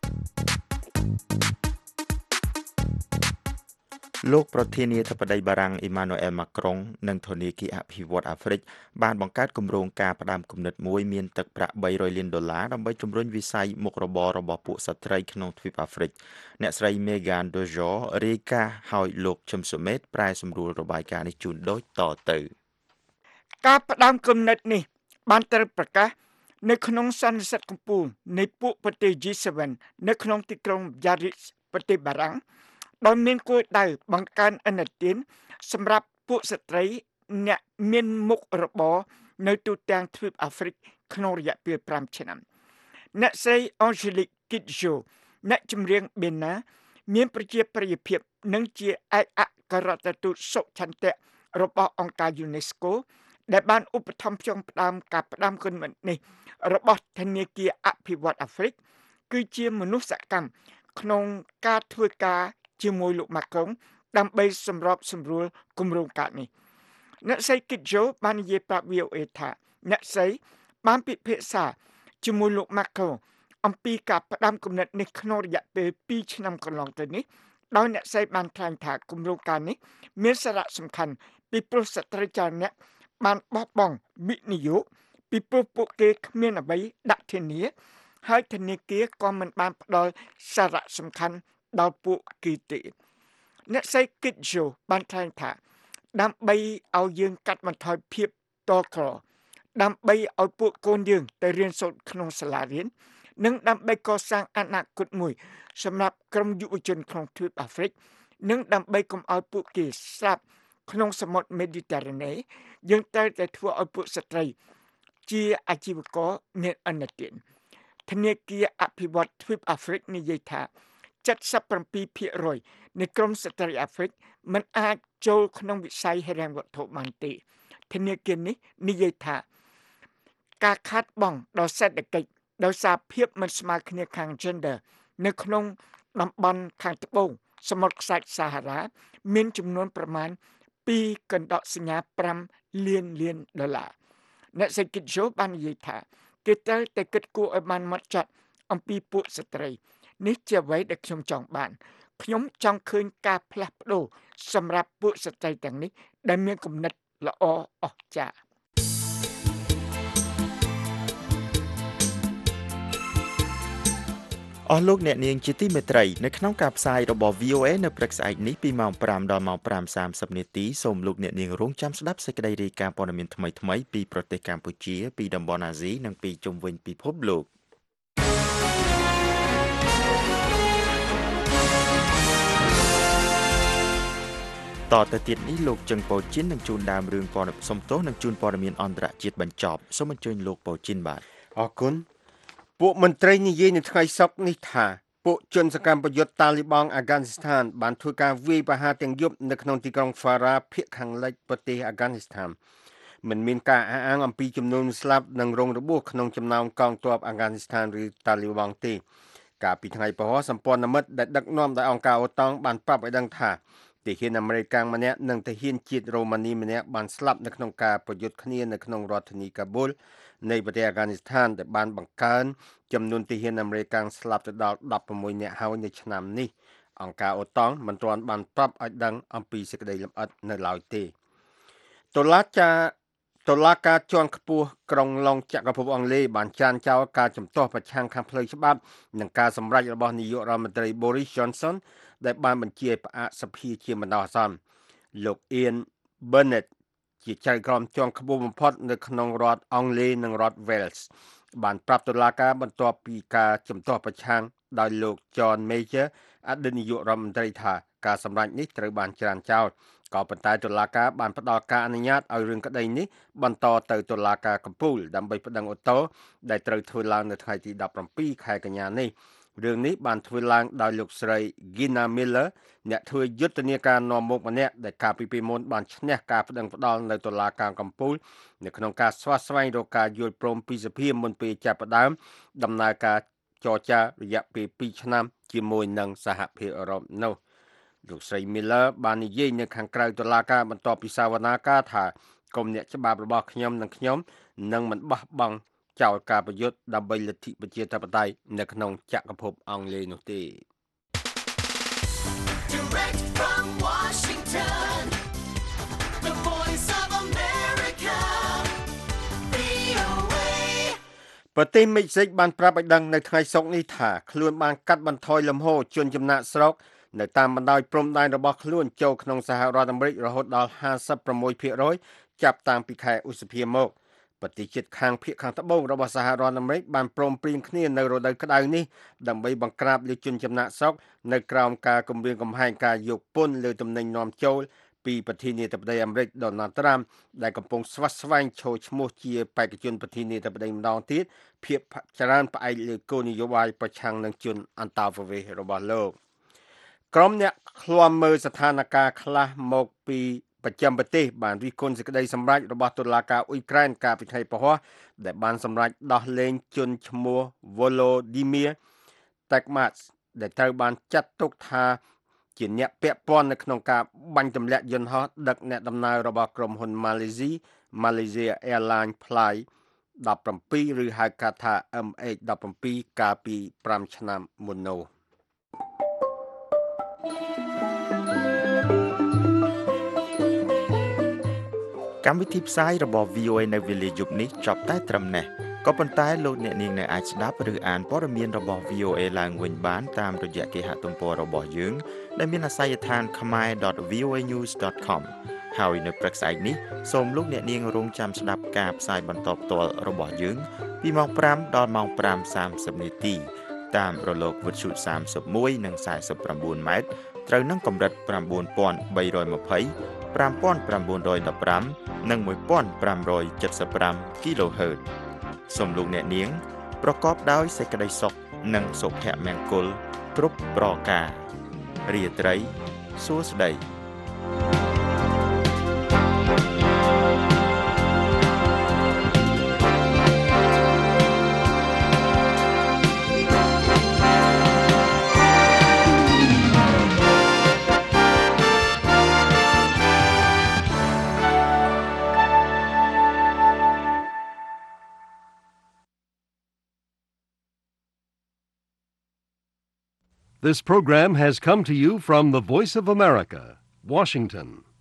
លោកប្រធានាធិបតីបារាំងអ៊ីម៉ានូអែលម៉ាក្រុងនិងធនាគារអភិវឌ្ឍន៍អាហ្វ្រិកបានបង្កើតគម្រោងការផ្ដាំគំនិតមួយមានទឹកប្រាក់បីរយលានដុល្លារដើម្បីជំរុញវិស័យមុខរបររបស់ពួកស្ត្រីក្នុងទ្វីបអាហ្វ្រិកអ្នកស្រី Megan Dojo រាយការណ៍ឲ្យលោកជឹមសុមេតប្រែសម្រួលរបាយការណ៍នេះជូនដូចតទៅការផ្ដាំគំនិតនេះបានត្រូវប្រកាសនៅក្នុងសន្និសីទកំពូលនៃពួកប្រទេស G เซเว่น នៅក្នុងទីក្រុង Biarritz ប្រទេសបារាំងដោយមានគោលដៅបង្កើនឥណទានសម្រាប់ពួកស្ត្រីអ្នកមានមុខរបរនៅទូទាំងទ្វីបអាហ្វ្រិកក្នុងរយៈពេលប្រាំឆ្នាំអ្នកស្រី Angelique Kidjo អ្នកចម្រៀងបេណាមានប្រជាប្រិយភាពនិងជាឯកអគ្គរដ្ឋទូតសុឆន្ទៈរបស់អង្គការ UNESCO ដែលបានឧបត្ថម្ភផ្ដើមការផ្ដាំគំនិតនេះរបស់ធនាគារអភិវឌ្ឍន៍អាហ្វ្រិកគឺជាមនុស្សសកម្មក្នុងការធ្វើការជាមួយលោកម៉ាក្រុងដើម្បីសម្របសម្រួលគម្រោងការនេះអ្នកស្រី Kidjo បាននិយាយប្រាប់ វី អូ เอ ថាអ្នកស្រីបានពិភាក្សាជាមួយលោកម៉ាក្រុងអំពីការផ្ដាំគំនិតនេះក្នុងរយៈពេលពីរឆ្នាំកន្លងទៅនេះដោយអ្នកស្រីបានថ្លែងថាគម្រោងការនេះមានសារៈសំខាន់ពីព្រោះស្ត្រីច្រើនអ្នកបានបោះបង់វិនិយោគពីព្រោះពួកគេគ្មានអ្វីដាក់ធានាហើយធនាគារក៏មិនបានផ្ដល់សារៈសំខាន់ដល់ពួកគេទេអ្នកស្រី Kidjo បានថ្លែងថាដើម្បីឲ្យយើងកាត់បន្ថយភាពតក្រដើម្បីឲ្យពួកកូនយើងទៅរៀនសូត្រក្នុងសាលារៀននិងដើម្បីកសាងអនាគតមួយសម្រាប់ក្រុមយុវជនក្នុងទ្វីបអាហ្វ្រិកនិងដើម្បីកុំឲ្យពួកគេស្លាប់ក្នុងសមុទ្រ Mediterranean យើងត្រូវតែធ្វើឲ្យពួកស្ត្រីជាអាជីវករមានឥណទានធនាគារអភិវឌ្ឍន៍ទ្វីបអាហ្វ្រិកនិយាយថា seventy-seven percent នៃក្រុមស្ត្រីអាហ្វ្រិកមិនអាចចូលក្នុងវិស័យហិរញ្ញវត្ថុបានទេធនាគារនេះនិយាយថាការខាតបង់ដល់សេដ្ឋកិច្ចដោយសារភាពមិនស្មើគ្នាខាង gender នៅក្នុងតំបន់ខាងត្បូងសមុទ្រខ្សាច់សាហារ៉ាមានចំនួនប្រមាណtwoកណ្ដកសញ្ញាfiveលានលានដុល្លារអ្នកសេដ្ឋកិច្ច បាននិយាយថាគេត្រូវតែគិតគូរឲ្យបានម៉ត់ចត់អំពីពួកស្ត្រីនេះជាអ្វីដែលខ្ញុំចង់បានខ្ញុំចង់ឃើញការផ្លាស់ប្ដូរសម្រាប់ពួកស្ត្រីទាំងនេះដែលមានគំនិតល្អអស្ចារ្យអស់លោកអ្នកនាងជាទីមេត្រីនៅក្នុងការផ្សាយរបស់ វី អូ เอ នៅព្រឹកស្អែកនេះពីម៉ោង5ដល់ម៉ោង5:សាមសិបនាទីសូមលោកអ្នកនាងរងចាំស្ដាប់សេចក្តីរាយការណ៍ព័ត៌មានថ្មីៗពីប្រទេសកម្ពុជាពីតំបន់អាស៊ីនិងពីជុំវិញពិភពលោកតទៅទៀតនេះលោកជឹងប៉ូជីននឹងជួនដើមរឿងព័ត៌មានសំទោសនឹងជួនព័ត៌មានអន្តរជាតិបញ្ចប់សូមអញ្ជើញលោកប៉ូជីនបាទអរគុណពួកមន្ត្រីនិយាយនៅថ្ងៃសុក្រនេះថាពួកជនសកម្មប្រយុទ្ធតាលីបង់អាហ្គានីស្ថានបានធ្វើការវាយប្រហារទាំងយប់នៅក្នុងទីក្រុង Farah ភាគខាងលិចប្រទេសអាហ្គានីស្ថានមិនមានការអះអាងអំពីចំនួនស្លាប់និងរងរបួសក្នុងចំណោមកងទ័ពអាហ្គានីស្ថានឬតាលីបង់ទេកាលពីថ្ងៃពហុសម្ព័ន្ធមិត្តដែលដឹកនាំដោយអង្គការអូតង់បានប្រាប់ឲ្យដឹងថាទាហានអាមេរិកម្នាក់និងទាហានជាតិរ៉ូម៉ានីម្នាក់បានស្លាប់នៅក្នុងការប្រយុទ្ធគ្នានៅក្នុងរដ្ឋធានីកាប៊ូលនៃប្រទេសអាហ្គានីស្ថានដែលបានបង្កើនចំនួនទាហានអាមេរិកស្លាប់ទៅដល់ដប់ប្រាំមួយនាក់ហើយនៅឆ្នាំនេះអង្គការអូតង់មិនទាន់បានប្រាប់ឲ្យដឹងអំពីសេចក្តីលម្អិតនៅឡើយទេតុលាការតុលាការជាន់ខ្ពស់ក្រុងឡុងចក្រភពអង់គ្លេសបានចានចោលការជំទាស់ប្រឆាំងខាងផ្លូវច្បាប់និងការសម្រេចរបស់នាយករដ្ឋមន្ត្រី Boris Johnson ដែលបានបញ្ជាឲ្យផ្អាកសភាជាបណ្ដោះអាសន្នលោក Ian Burnett ជាចៅក្រមជាន់ខ្ពស់បំផុតនៅក្នុងរដ្ឋអង់គ្លេសនិងរដ្ឋ Wales បានប្រាប់តុលាការបន្ទាប់ពីការជំទាស់ប្រឆាំងដោយលោក John Major អតីតនាយករដ្ឋមន្ត្រីថាការសម្រេចនេះត្រូវបានច្រានចោលក៏ប៉ុន្តែតុលាការបានផ្ដល់ការអនុញ្ញាតឲ្យរឿងក្តីនេះបន្តទៅតុលាការកំពូលដើម្បីប្តឹងឧទ្ធរណ៍ដែលត្រូវធ្វើឡើងនៅថ្ងៃទីដប់ប្រាំពីរខែកញ្ញានេះរឿងនេះបានធ្វើឡើងដោយលោកស្រី Gina Miller អ្នកធ្វើយុទ្ធនាការនាំមុខម្នាក់ដែលកាលពីពេលមុនបានឈ្នះការប្តឹងផ្តល់នៅតុលាការកំពូលនៅក្នុងការស្វាស្វែងរកការយល់ព្រមពីសភាមុនពេលចាប់ផ្ដើមដំណើរការចរចារយៈពេលពីរឆ្នាំជាមួយនឹងសហភាពអឺរ៉ុបនោះលោកស្រី Miller បាននិយាយនៅខាងក្រៅតុលាការបន្ទាប់ពីសវនាការថាកុំអ្នកច្បាប់របស់ខ្ញុំនិងខ្ញុំនឹងមិនបោះបង់ចោលការប្រយុទ្ធដើម្បីលទ្ធិប្រជាធិបតេយ្យនៅក្នុងចក្រភពអង់គ្លេសនោះទេ Direct from Washington The Voice of America វី អូ เอ ប្រទេសមិចស៊ិកបានប្រាប់ឲ្យដឹងនៅថ្ងៃសុក្រនេះថាខ្លួនបានកាត់បន្ថយលំហូរជនចំណាកស្រុកនៅតាមបណ្ដោយព្រំដែនរបស់ខ្លួនចូលក្នុងសហរដ្ឋអាមេរិករហូតដល់ห้าสิบหกភាគរយចាប់តាំងពីខែឧសភាមកប្រទេសជិតខាងភាគខាងត្បូងរបស់សហរដ្ឋអាមេរិកបានព្រមព្រៀងគ្នានៅរដូវក្តៅនេះដើម្បីបង្ក្រាបលើជនចំណាកស្រុកនៅក្រោមការគំរាមកំហែងការយកពន្ធលើទំនិញនាំចូលពីប្រធានាធិបតីអាមេរិក Donald Trump ដែលកំពុងស្វាស្វែងឈរឈ្មោះជាបេក្ខជនប្រធានាធិបតីម្ដងទៀតភាគច្រើនផ្អែកលើគោលនយោបាយប្រឆាំងនឹងជនអន្តោប្រវេសន៍របស់លោកក្រុមអ្នកឃ្លាំមើលស្ថានភាពខ្លះមកពីប្រចាំប្រទេសបានរិះគន់សេចក្តីសម្រេចរបស់តុលាការអ៊ុយក្រែនកាលពីថ្ងៃពហុដែលបានសម្រេចដោះលែងជនឈ្មោះ Volodymyr Tekmats ដែលត្រូវបានចាត់ទុកថាជាអ្នកពាក់ព័ន្ធនៅក្នុងការបាញ់ទម្លាក់យន្តហោះដឹកអ្នកដំណើររបស់ក្រុមហ៊ុន Malaysia Malaysia Airlines Flight ដប់ប្រាំពីរឬហៅកាត់ថា em ếch ដប់ប្រាំពីរកាលពីប្រាំឆ្នាំមុននោះកម្មវិធីផ្សាយរបស់ វី អូ เอ នៅវេលាយប់នេះចប់តែត្រឹមនេះក៏ប៉ុន្តែលោកអ្នកនាងនៅអាចស្ដាប់ឬអានព័ត៌មានរបស់ វី អូ เอ ឡើងវិញបានតាមរយៈគេហទំព័ររបស់យើងដែលមានអាសយដ្ឋាន khmer dot v o a news dot com ហើយនៅព្រឹកស្អែកនេះសូមលោកអ្នកនាងរងចាំស្ដាប់ការផ្សាយបន្តផ្ទាល់របស់យើងពីម៉ោង5ដល់ម៉ោង5:សាមសិបនាទីតាមរលកវិទ្យុសាមសិបមួយនិងសាសិបប្រាំបួនម៉ែត្រត្រូវនឹងកម្រិត៩,៣២០ ៥,៩១៥ និងmột nghìn năm trăm bảy mươi lăm គីឡូហឺតសូមលោកអ្នកនាងប្រកបដោយសេចក្តីសុខនិងសុភមង្គលគ្រប់ប្រការរាត្រីសួស្តី This program has come to you from the Voice of America, Washington.